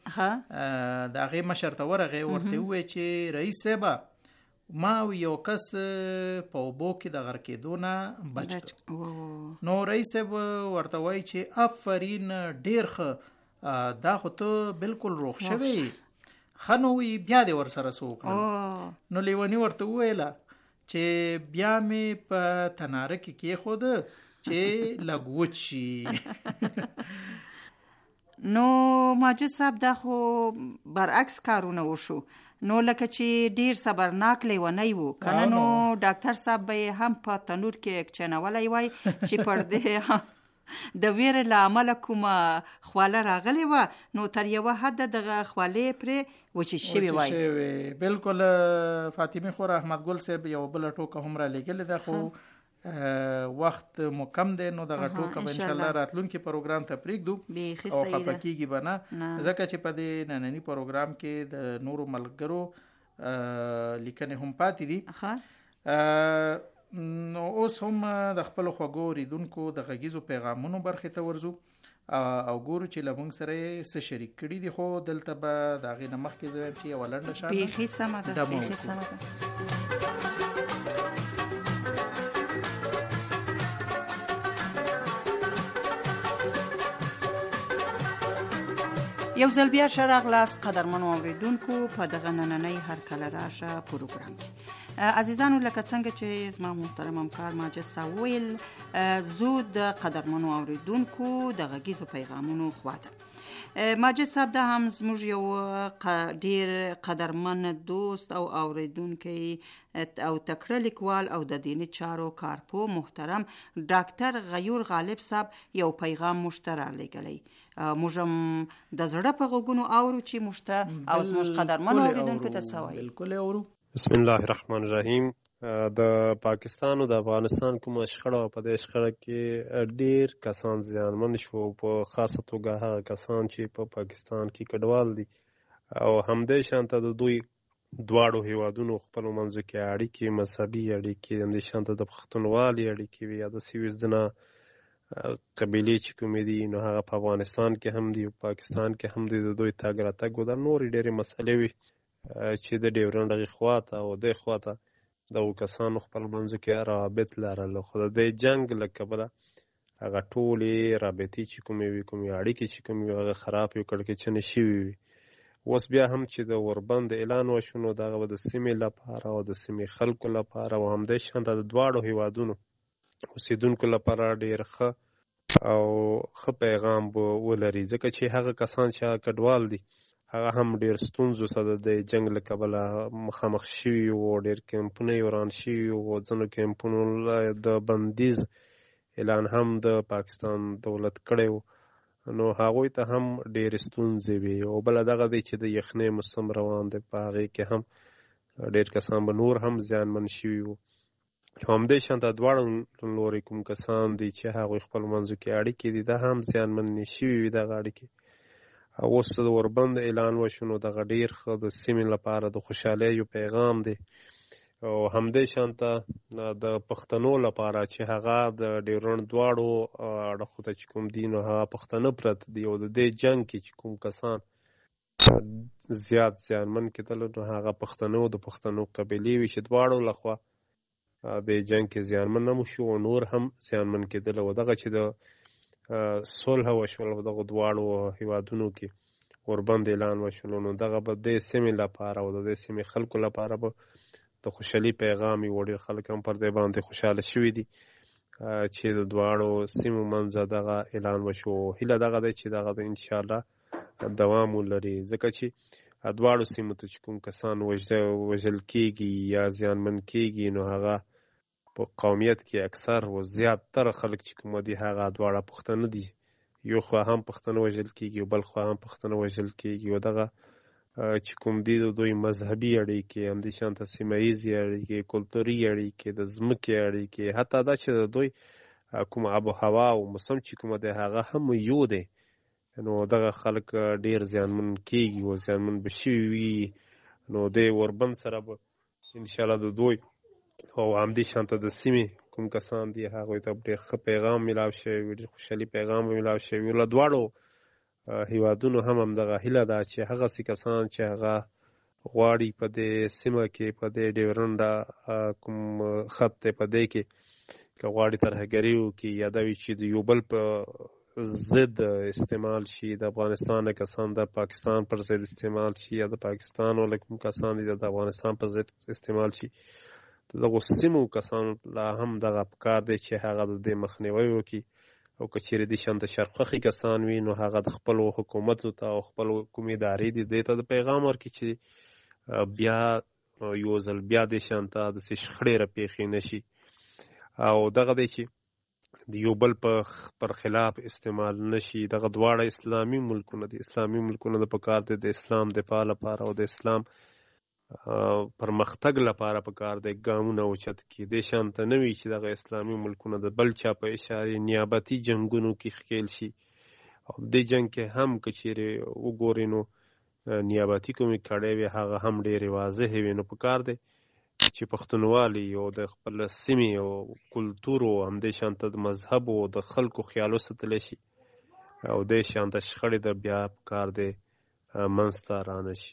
چې دا غي مشرته ورغه ورته وای چې رئیس صاحب ما یو کس په وبو کې د غر کې دونه بچ. نو رئیس صاحب ورته وای چې افرین ډیر ښه دا خو ته بالکل روغ شوی خنو وی بیا دې ور سره سوکړ. نو لیونی ورته ویلا چې بیا مې په تناره کې خود چې لګوت شي. نو ماجد صاحب دا خو برعکس کارونه وشو. نو لکه چې ډیر صبرناک لیونی وو کنه نو ډاکټر صاحب به هم په تنور کې چنولای وای چې پر دې د ویر لامل کومه خواله راغلی و نو تر یو حد دغه خواله پر وچی شوی وای. بالکل فاطمه خور احمد ګل صاحب یو بل ټوکه هم را لګل ده خو وخت مو کم دی نو دغه ټوکه به ان شاء الله راتلونکي پروګرام ته پریږدو او خپکیږي بنا ځکه چې په دې نننی پروګرام کې د نورو ملګرو لیکنې هم پاتې دي. نو اوس هم د خپل خوږو ریدونکو د غږیزو پیغامونو برخه ته ورزو او ګورو چې لمونږ سره څه شریک کړي دي. خو دلته به د هغې نه مخکې زه وایم چې یوه لنډه شانه بیخي سمه ده، بیخي سمه ده. یو ځل بیا ښه راغلاست قدرمنو اورېدونکو په دغه نننۍ هرکله راشه پروګرام کې. عزیزانو، لکه څنګه چې زما محترم همکار ماجد صاحب وویل، زو د قدرمنو اورېدونکو د غږیزو پیغامونو خواته. ماجد صاحب دا هم زموږ یو ډیر قدرمن دوست او اوریدونکی او تکړه لیکوال او د دیني چارو کارپو محترم ډاکټر غیور غالب صاحب یو پیغام موږ ته رالیږلی. موږ هم د زړه په غوږونو اورو چې موږ ته او زموږ قدرمن اوریدونکو ته څه وایي. بالکل اورو. بسم الله الرحمن الرحیم. د پاکستان او د افغانستان کومه شخړه په دې شخړه کې ډیر کسان زیانمن شو، په خاصه توګه هغه کسان چې په پاکستان کې کډوال دي او همدې شانته د دوی دواړو هیوادونو خپلو منځو کې اړیکې، مذهبي اړیکې، همدې شانته د پښتونوالي اړیکې وي یا داسې ځینې قبیلې چې کومې دي نو هغه په افغانستان کې هم دي او پاکستان کې هم دي. د دوی تګ راتګ او د نورې ډېرې مسلې وي چې د ډیورنډ هغې خواته او دې خواته دغو کسانو خپل منځو کې روابط لرل، خو د دې جنګ له کبله هغه ټولې رابطې چې کومې وي، کومې اړیکې چې کومې وي، هغه خراب یو کړکېچنې شوي وي. اوس بیا هم چې د اوربند اعلان وشو نو دغه به د سیمې لپاره او د سیمې خلکو لپاره او همدې شانته د دواړو هیوادونو اوسیدونکو لپاره ډېر ښه او ښه پیغام به ولري، ځکه چې هغه کسان چې هغه کډوال دي هغه هم ډېر ستونزو سره د جنګ له کبله مخامخ شوي وو، ډېر کیمپونه یې وران شوي وو، ځینو کیمپونو د بندیز اعلان هم د پاکستان دولت کړی و، نو هغوی ته هم ډېرې ستونزې وي. او بله دغه دی چې د یخنۍ موسم روان دی، په هغې کې هم ډېر کسان به نور هم زیانمن شوي وو. همدې شانته دواړو لورې کوم کسان دي چې هغوی خپل منځو کې اړیکې دي دا هم زیانمن شوي وي دغه اړیکې. اوس د اوربند اعلان وشو نو دغه ډېر ښه د سیمې لپاره د خوشحالۍ یو پیغام دی. او همدې شانته د پښتنو لپاره چې هغه د ډیورنډ دواړو اړخو ته چې کوم دي نو هغه پښتانه پراته دي او د دې جنګ کې چې کوم کسان زیات زیانمن کېدل نو هغه پښتنو د پښتنو قبیلې وي چې دواړو لخوا د جنګ کې زیانمن هم شو او نور هم زیانمن کېدل. او دغه چې د صلح وشول په دغو دواړو هیوادونو کې اوربند اعلان وشول نو دغه به د سیمې لپاره او د دې سیمې خلکو لپاره به د خوشحالي پیغام وي. ډېر خلک هم پر دې باندې خوشحاله شوي دي چې د دواړو سیمو منځه دغه اعلان وشو. هیله دغه دی چې دغه د انشاءالله دوام ولري، ځکه چې دواړو سیمو ته چې کوم کسان وژل کېږي یا زیانمن کېږي نو هغه په قومیت کې اکثر و زیاتره خلک چې کوم دي هغه دواړه پښتانه دي. یو خوا هم پښتانه وژل کېږي او بل خوا هم پښتانه وژل کېږي. او دغه چې کوم دي د دوی مذهبي اړیکې، همدې شانته سیمه ییزې اړیکې، کلتوري اړیکې، د ځمکې اړیکې، حتی دا چې د دوی کوم آب و هوا او موسم چې کومه دی هغه هم یو دی. نو دغه خلک ډېر زیانمن کېږي او زیانمن به شوي وي. نو دې اوربند سره به انشاءالله د دوی او همدې شانته د سیمې کوم کسان دي هغوی ته ډېر ښه پیغام میلاو شوی وي، ډېر خوشحالي پیغام به میلاو شوی وي. له دواړو هیوادونو هم همدغه هیله ده چې هغسې کسان چې هغه غواړي په دې سیمه کې په دې ډیورنډ کوم خط دی په دې کې که غواړي ترهګري وکړي یا دا وي چې د یو بل په ضد استعمال شي، د افغانستان کسان د پاکستان پر ضد استعمال شي یا د پاکستان ولې کوم کسان دي د افغانستان پر ضد استعمال شي، دغو سیمو کسانو لا هم دغه پکار دی چې هغه د دې مخنیوی وکړي. او که چیرې دې شانته شرخوښي کسان وي نو هغه د خپلو حکومتو ته او خپلو کوم ادارې دي دې ته د پیغام ورکړي چې بیا یو ځل بیا دې شانته داسې شخړې راپېښې نه شي. او دغه دی چې د یو بل پر خلاف استعمال نه شي. دغه دواړه اسلامي ملکونه دي، اسلامي ملکونه د پکار دی د اسلام دفاع لپاره او د اسلام پرمختګ لپاره پکار دی ګامونه اوچت کړي. دې شانته نه وي چې دغه اسلامي ملکونه د بل چا په اشارې نیابتي جنګونو کې ښکېل شي. او دې جنګ کې هم که چیرې وګورې نو نیابتي کومې کړۍ وي هغه هم ډېرې واضحې وي. نو پکار دی چې پښتونوالي او د خپل سیمې او کلتور او همدې شانته د مذهب او د خلکو خیال وساتلی شي. او دې شانته شخړې د بیا کار دی منځته رانشي.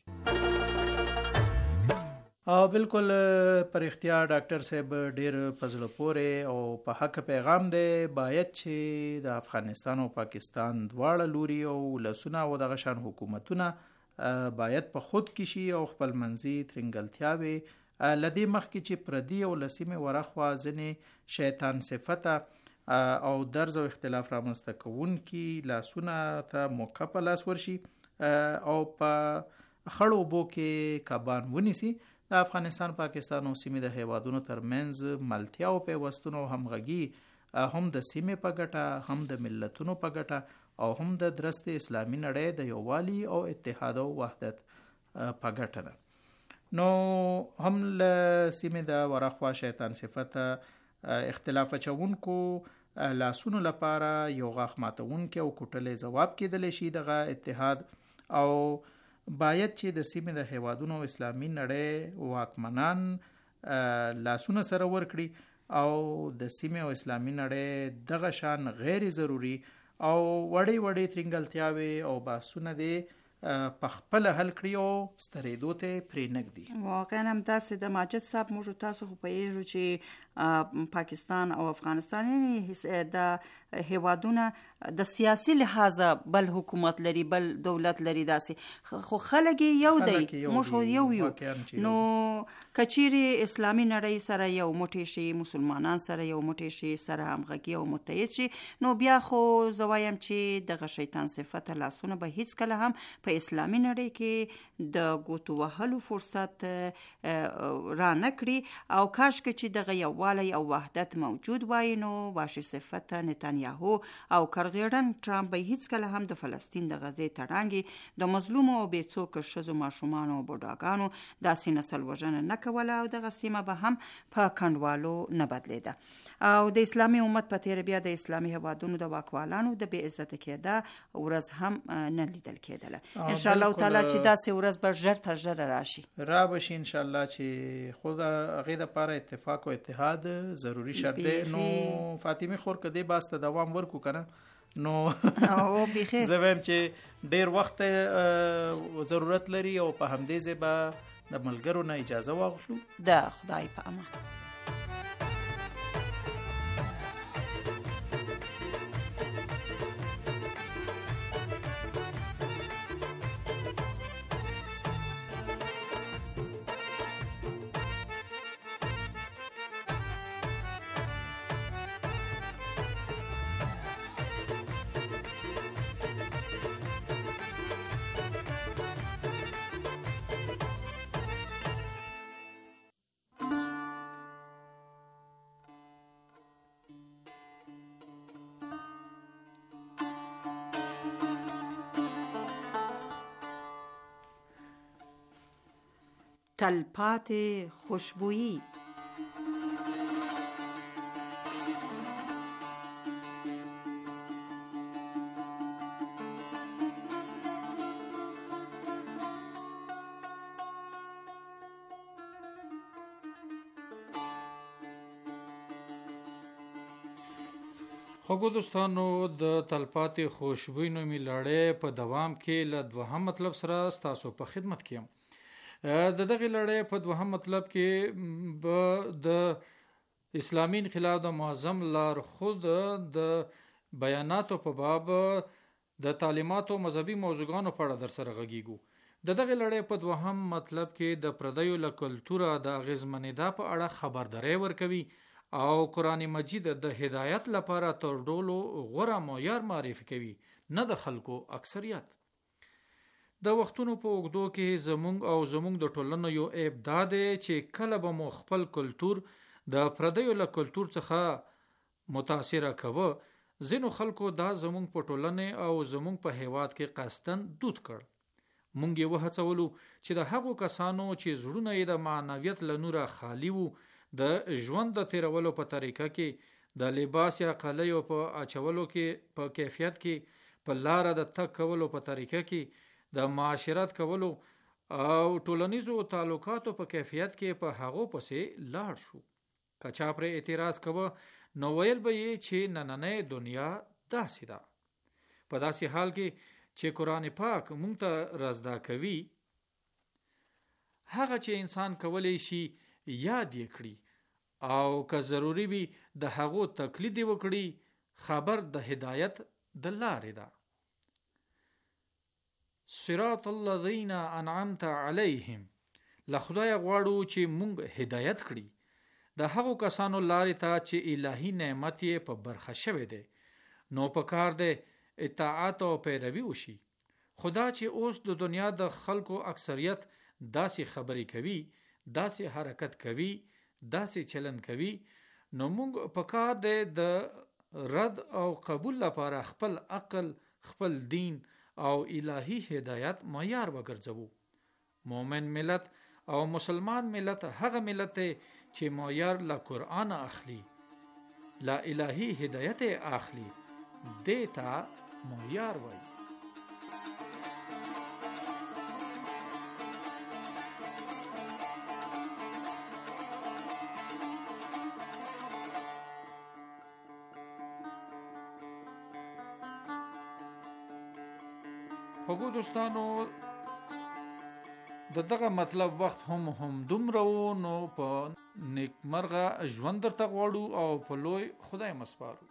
او بالکل پر اختیار ډاکټر صاحب ډیر پزړه پورې او په حق پیغام دی. باید چې د افغانستان او پاکستان دواړه لوري او لسونه او دغه شان حکومتونه باید په خود کې شي او خپل منځي ترنګلتیاوي لدې مخکې چې پردي او لسیمه ورخوا ځنې شیطان صفته او درز او اختلاف رامنځته کوونکي لاسونه ته موقع په لاس ورشي او په خړو بو کې کبان ونیسي. د افغانستان پاکستان او سیمې د هیوادونو ترمنځ ملتیا او پیوستون او همغږي هم د سیمې په ګټه هم د ملتونو په ګټه او هم د درست اسلامي نړۍ د یووالي او اتحاد او وحدت په ګټه ده. نو هم له سیمې د ورخوا شیطان صفته اختلاف چونکو لاسونو لپاره یو غاښ ماتونکي او کوټلې جواب کېدلی شي دغه اتحاد او باید چې د سیمې د هیوادونو اسلامي نړۍ واکمنان لاسونه سره ورکړي او د سیمې او اسلامي نړۍ دغه شان غیر ضروري او وړې ترنګلتیاوي او بحثونه دي په خپل حل کړی او ستریدو ته پرې نږدي. واقعا هم داسې د ماجد صاحب موږ تاسو خو پوهیږو چې پاکستان او افغانستان د هیوادونه د سیاسي لحاظه بل حکومت لري بل دولت لري داسې خو خلک یو دی موږ یو نو کچيري اسلامي نړۍ سره یو موټی شي مسلمانان سره یو موټی شي سره همغږي او متحد شي نو بیا خو زوایم چې دغه شیطان صفته لاسونه به هیڅ کله هم په اسلامي نړۍ کې د ګوتو وهلو فرصت را نکړي او کاش چې دغه یووالی او وحدت موجود وای نو باشي صفته نتانیاهو او کرغیړن ټرامپ به هیڅ کله هم د فلسطین د غزې تړانګي د مظلوم او بیڅوک شذو ماشومان او بوډاګانو داسې نسل وژنه نه کوله او دغه سیمه به هم په کندوالو نه بدلیده او د اسلامي امت په تیر بیا د اسلامي هوادونو د واکوالانو د بې عزت کېده ورځ هم نه لیدل کېدله. ان شاء الله تعالی چې داسې ورځ به ژر تر ژره راشي را بشي ان شاء الله چې خود هغه د لپاره اتفاق او اتحاد ضروری شرط دی. نو فاطمه خور کده باسته دوام ورکو کنه نو او بخیر زویم چې ډیر وخت ضرورت لري او په همدې ځبه د ملګرو نه اجازه واغلو. د خدای په امان. تلپاتې خوشبویی. خوږو دوستانو د تلپاتې خوشبویی نومي لړۍ په دوام کې له دوهم مطلب سره ستاسو په خدمت کې یم. د دغه لړۍ په دوهم مطلب کې به د اسلامي انقلاب د معظم لارښود د بیاناتو په باب د تعلیماتو مذهبي موضوعاتو په اړه در سره غږیږو. د دغه لړۍ په دوهم مطلب کې د پردیو له کلتوره د اغیزمنېدا په اړه خبرداري ورکوي او قرآن مجید د هدایت لپاره تر ټولو غوره معیار معرفي کوي نه د خلکو اکثریت. د وختونو په اوږدو کې زمونږ د ټولنو یو عیب دا دی چې کله به مو خپل کلتور د پردیو له کلتور څخه متاثره کوه ځینو خلکو دا زمونږ په ټولنه او زمونږ په هیواد کې قصدن دود کړ. مونږ یې وهڅولو چې د هغو کسانو چې زړونه یې د معنویت له نوره خالی وو د ژوند د تیرولو په طریقه کې د لباس یا قلیو په اچولو کې په کیفیت کې په لار د تک کولو په طریقه کې د معاشرت کولو او ټولنیزو تعلقاتو په کیفیت کې په هغو پسې لاړ شو. کچا پر اعتراض کوه نو ویل به یې چې نننۍ دنیا داسې ده. په داسې حال کې چې قرآن پاک مونږ ته رازدا کوي هغه چې انسان کولی شي یاد یې کړي او که ضروری وي د هغو تقلید وکړي خبر د هدایت د لارې ده. صراط الذین انعمت علیهم لخدای غواړو چې مونږ هدایت کړي د هغو کسانو لارې ته چې الهی نعمت یې په برخه شوی دی. نو پکار دی اطاعت او پیروي وشي. خدا چې اوس د دنیا د خلکو اکثریت داسې خبرې کوي، داسې حرکت کوي، داسې چلن کوي، نو مونږ پکار دی د رد او قبول لپاره خپل عقل، خپل دین او الهی هدایت معیار وګرځو. مومن ملت او مسلمان ملت هغه ملت چې معیار له قرآن اخلي، لا الهی هدایت اخلي، دیتا معیار وایي. خوږو دوستانو دغه مطلب وخت هم دومره و، نو په نیکمرغه ژوند درته غواړو او په لوی خدای مسپارو.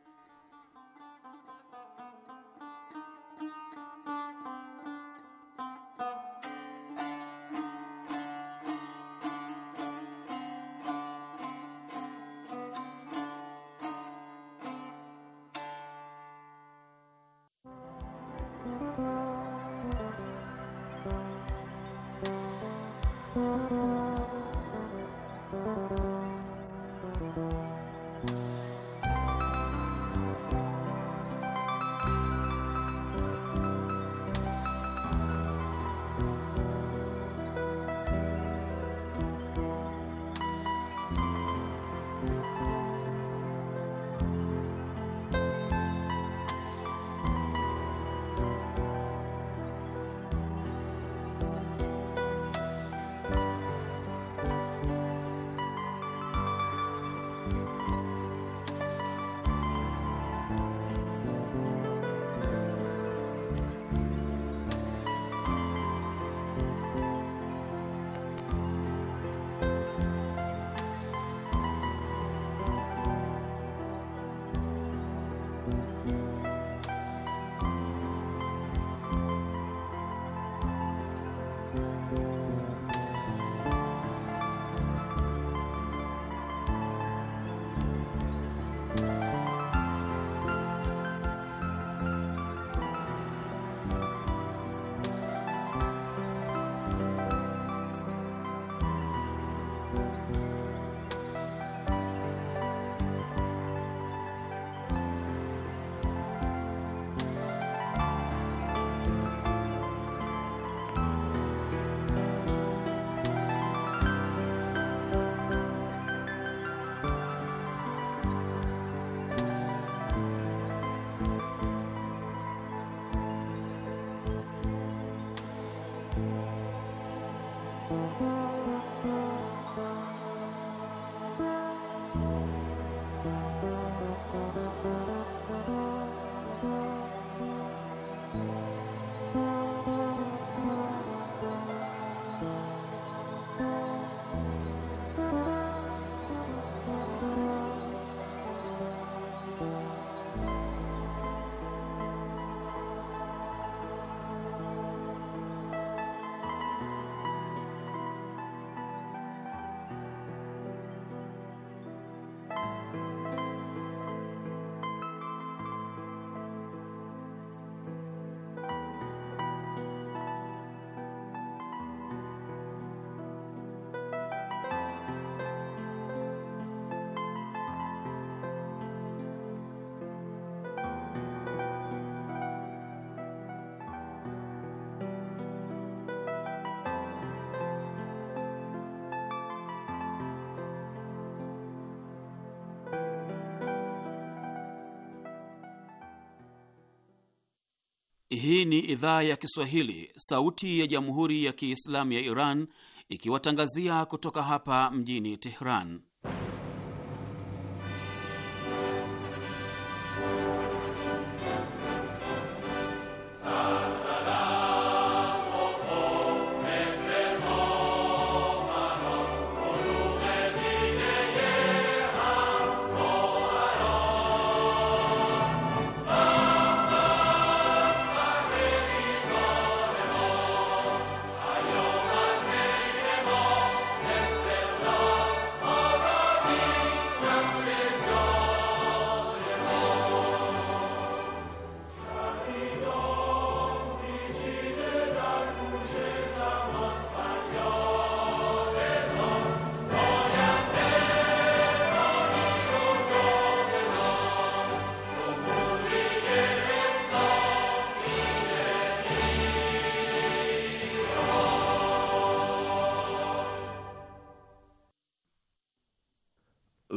Hii ni idhaa ya Kiswahili, sauti ya Jamhuri ya Kiislamu ya Iran, ikiwatangazia kutoka hapa mjini Tehran.